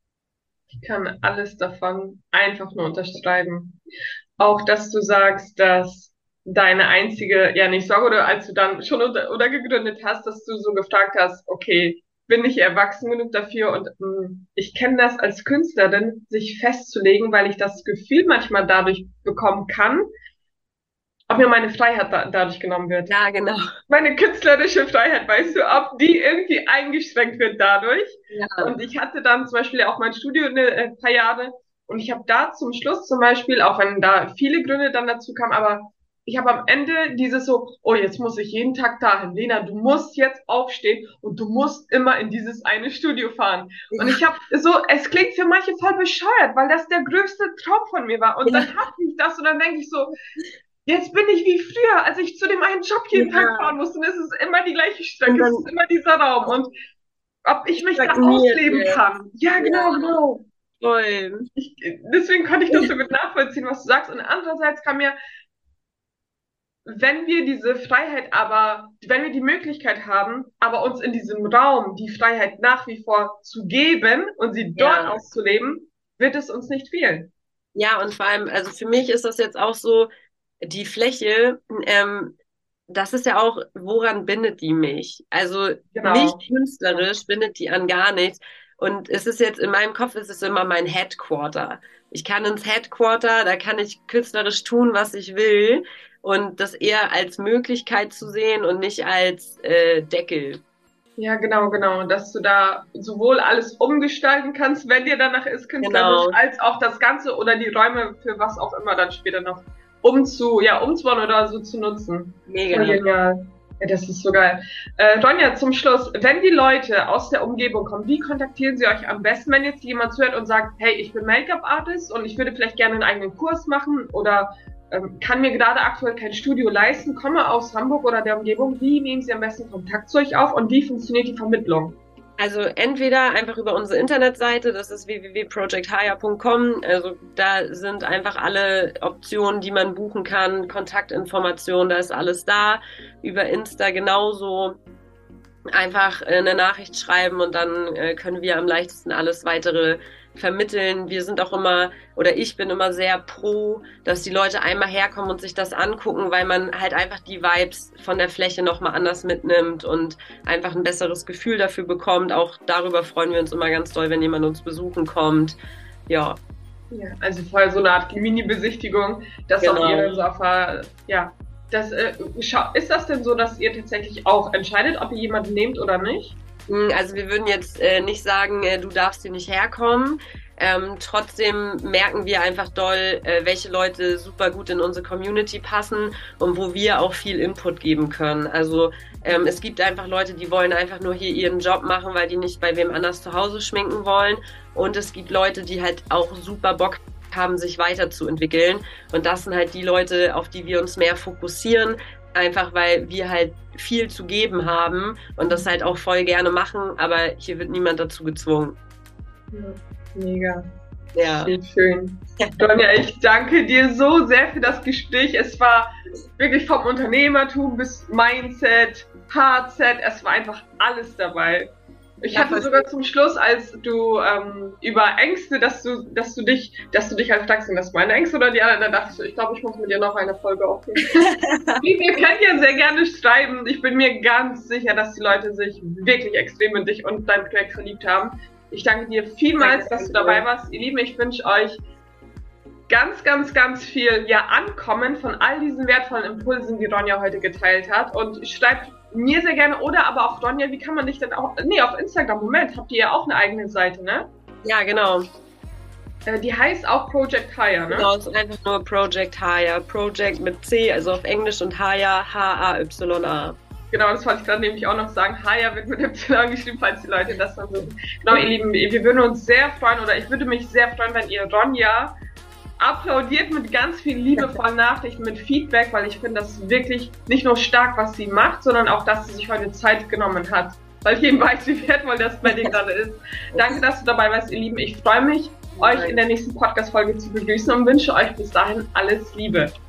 Ich kann alles davon einfach nur unterschreiben. Auch, dass du sagst, dass deine einzige, ja nicht Sorge, oder als du dann schon unter, oder gegründet hast, dass du so gefragt hast, okay, bin ich erwachsen genug dafür? Und mh, ich kenne das als Künstlerin, sich festzulegen, weil ich das Gefühl manchmal dadurch bekommen kann, ob mir meine Freiheit da, dadurch genommen wird. Ja, genau. Meine künstlerische Freiheit, weißt du, ob die irgendwie eingeschränkt wird dadurch. Ja. Und ich hatte dann zum Beispiel auch mein Studio eine äh, paar Jahre und ich habe da zum Schluss zum Beispiel, auch wenn da viele Gründe dann dazu kamen, aber ich habe am Ende dieses so, oh, jetzt muss ich jeden Tag dahin. Lena, du musst jetzt aufstehen und du musst immer in dieses eine Studio fahren. Ja. Und ich habe so, es klingt für manche voll bescheuert, weil das der größte Traum von mir war. Und Ja. dann hatte ich das und dann denke ich so, jetzt bin ich wie früher, als ich zu dem einen Job jeden Ja. Tag fahren musste. Und es ist immer die gleiche Strecke, Und dann- es ist immer dieser Raum. Und ob ich mich da Stagniert ausleben wird. kann. Ja, genau, Ja. genau. Voll. Ich, deswegen konnte ich das so gut nachvollziehen, was du sagst. Und andererseits kam mir, wenn wir diese Freiheit aber, wenn wir die Möglichkeit haben, aber uns in diesem Raum die Freiheit nach wie vor zu geben und sie dort Ja. auszuleben, wird es uns nicht fehlen. Ja, und vor allem, also für mich ist das jetzt auch so, die Fläche, ähm, das ist ja auch, woran bindet die mich? Also Genau. nicht künstlerisch bindet die an gar nichts. Und es ist jetzt in meinem Kopf, ist es immer mein Headquarter. Ich kann ins Headquarter, da kann ich künstlerisch tun, was ich will. Und das eher als Möglichkeit zu sehen und nicht als äh, Deckel. Ja, genau, genau. Dass du da sowohl alles umgestalten kannst, wenn dir danach ist, künstlerisch, Genau. als auch das Ganze oder die Räume für was auch immer dann später noch umzu, ja, umzubauen oder so zu nutzen. Mega. Voll genial. Ja, das ist so geil. Äh, Ronja, zum Schluss, wenn die Leute aus der Umgebung kommen, wie kontaktieren sie euch am besten, wenn jetzt jemand zuhört und sagt, hey, ich bin Make-up-Artist und ich würde vielleicht gerne einen eigenen Kurs machen oder ähm, kann mir gerade aktuell kein Studio leisten, komme aus Hamburg oder der Umgebung, wie nehmen sie am besten Kontakt zu euch auf und wie funktioniert die Vermittlung? Also entweder einfach über unsere Internetseite, das ist w w w punkt project hire punkt com. Also da sind einfach alle Optionen, die man buchen kann, Kontaktinformationen, da ist alles da. Über Insta genauso. Einfach eine Nachricht schreiben und dann äh, können wir am leichtesten alles weitere vermitteln. Wir sind auch immer, oder ich bin immer sehr pro, dass die Leute einmal herkommen und sich das angucken, weil man halt einfach die Vibes von der Fläche nochmal anders mitnimmt und einfach ein besseres Gefühl dafür bekommt. Auch darüber freuen wir uns immer ganz doll, wenn jemand uns besuchen kommt. Ja. Ja, also voll so eine Art Mini-Besichtigung, dass Genau. auch ihr dann so erfahrt, ja. Das, äh, schau, ist das denn so, dass ihr tatsächlich auch entscheidet, ob ihr jemanden nehmt oder nicht? Also wir würden jetzt äh, nicht sagen, äh, du darfst hier nicht herkommen. Ähm, trotzdem merken wir einfach doll, äh, welche Leute super gut in unsere Community passen und wo wir auch viel Input geben können. Also ähm, es gibt einfach Leute, die wollen einfach nur hier ihren Job machen, weil die nicht bei wem anders zu Hause schminken wollen. Und es gibt Leute, die halt auch super Bock haben, sich weiterzuentwickeln. Und das sind halt die Leute, auf die wir uns mehr fokussieren, einfach weil wir halt viel zu geben haben und das halt auch voll gerne machen, aber hier wird niemand dazu gezwungen. Ja, mega. Ja. Schön. Donja, ich danke dir so sehr für das Gespräch. Es war wirklich vom Unternehmertum bis Mindset, H Z, es war einfach alles dabei. Ich ja, hatte sogar zum Schluss, als du ähm, über Ängste, dass du, dass du dich, dass du dich halt fragst, sind das meine Ängste oder die anderen, da dachte ich so, ich glaube, ich muss mit dir noch eine Folge aufnehmen. Ihr könnt ja sehr gerne schreiben. Ich bin mir ganz sicher, dass die Leute sich wirklich extrem in dich und dein Projekt verliebt haben. Ich danke dir vielmals, danke, dass du dabei warst. Ihr Lieben, ich wünsche euch ganz, ganz, ganz viel ja, Ankommen von all diesen wertvollen Impulsen, die Donja heute geteilt hat. Und schreibt mir sehr gerne oder aber auch Donja, wie kann man dich denn auch, nee, auf Instagram, Moment, habt ihr ja auch eine eigene Seite, ne? Ja, genau. Äh, die heißt auch Project Hire, ne? Genau, es ist einfach nur Project Hire. Project mit C, also auf Englisch und Hire, H A Y A. Genau, das wollte ich gerade nämlich auch noch sagen. Hire wird mit Y geschrieben, falls die Leute das dann so. Genau, ihr Lieben, wir würden uns sehr freuen oder ich würde mich sehr freuen, wenn ihr Donja applaudiert mit ganz vielen liebevollen Nachrichten, mit Feedback, weil ich finde das wirklich nicht nur stark, was sie macht, sondern auch, dass sie sich heute Zeit genommen hat. Weil ich eben weiß, wie wertvoll das bei dir gerade ist. Danke, dass du dabei warst, ihr Lieben. Ich freue mich, euch in der nächsten Podcast-Folge zu begrüßen und wünsche euch bis dahin alles Liebe.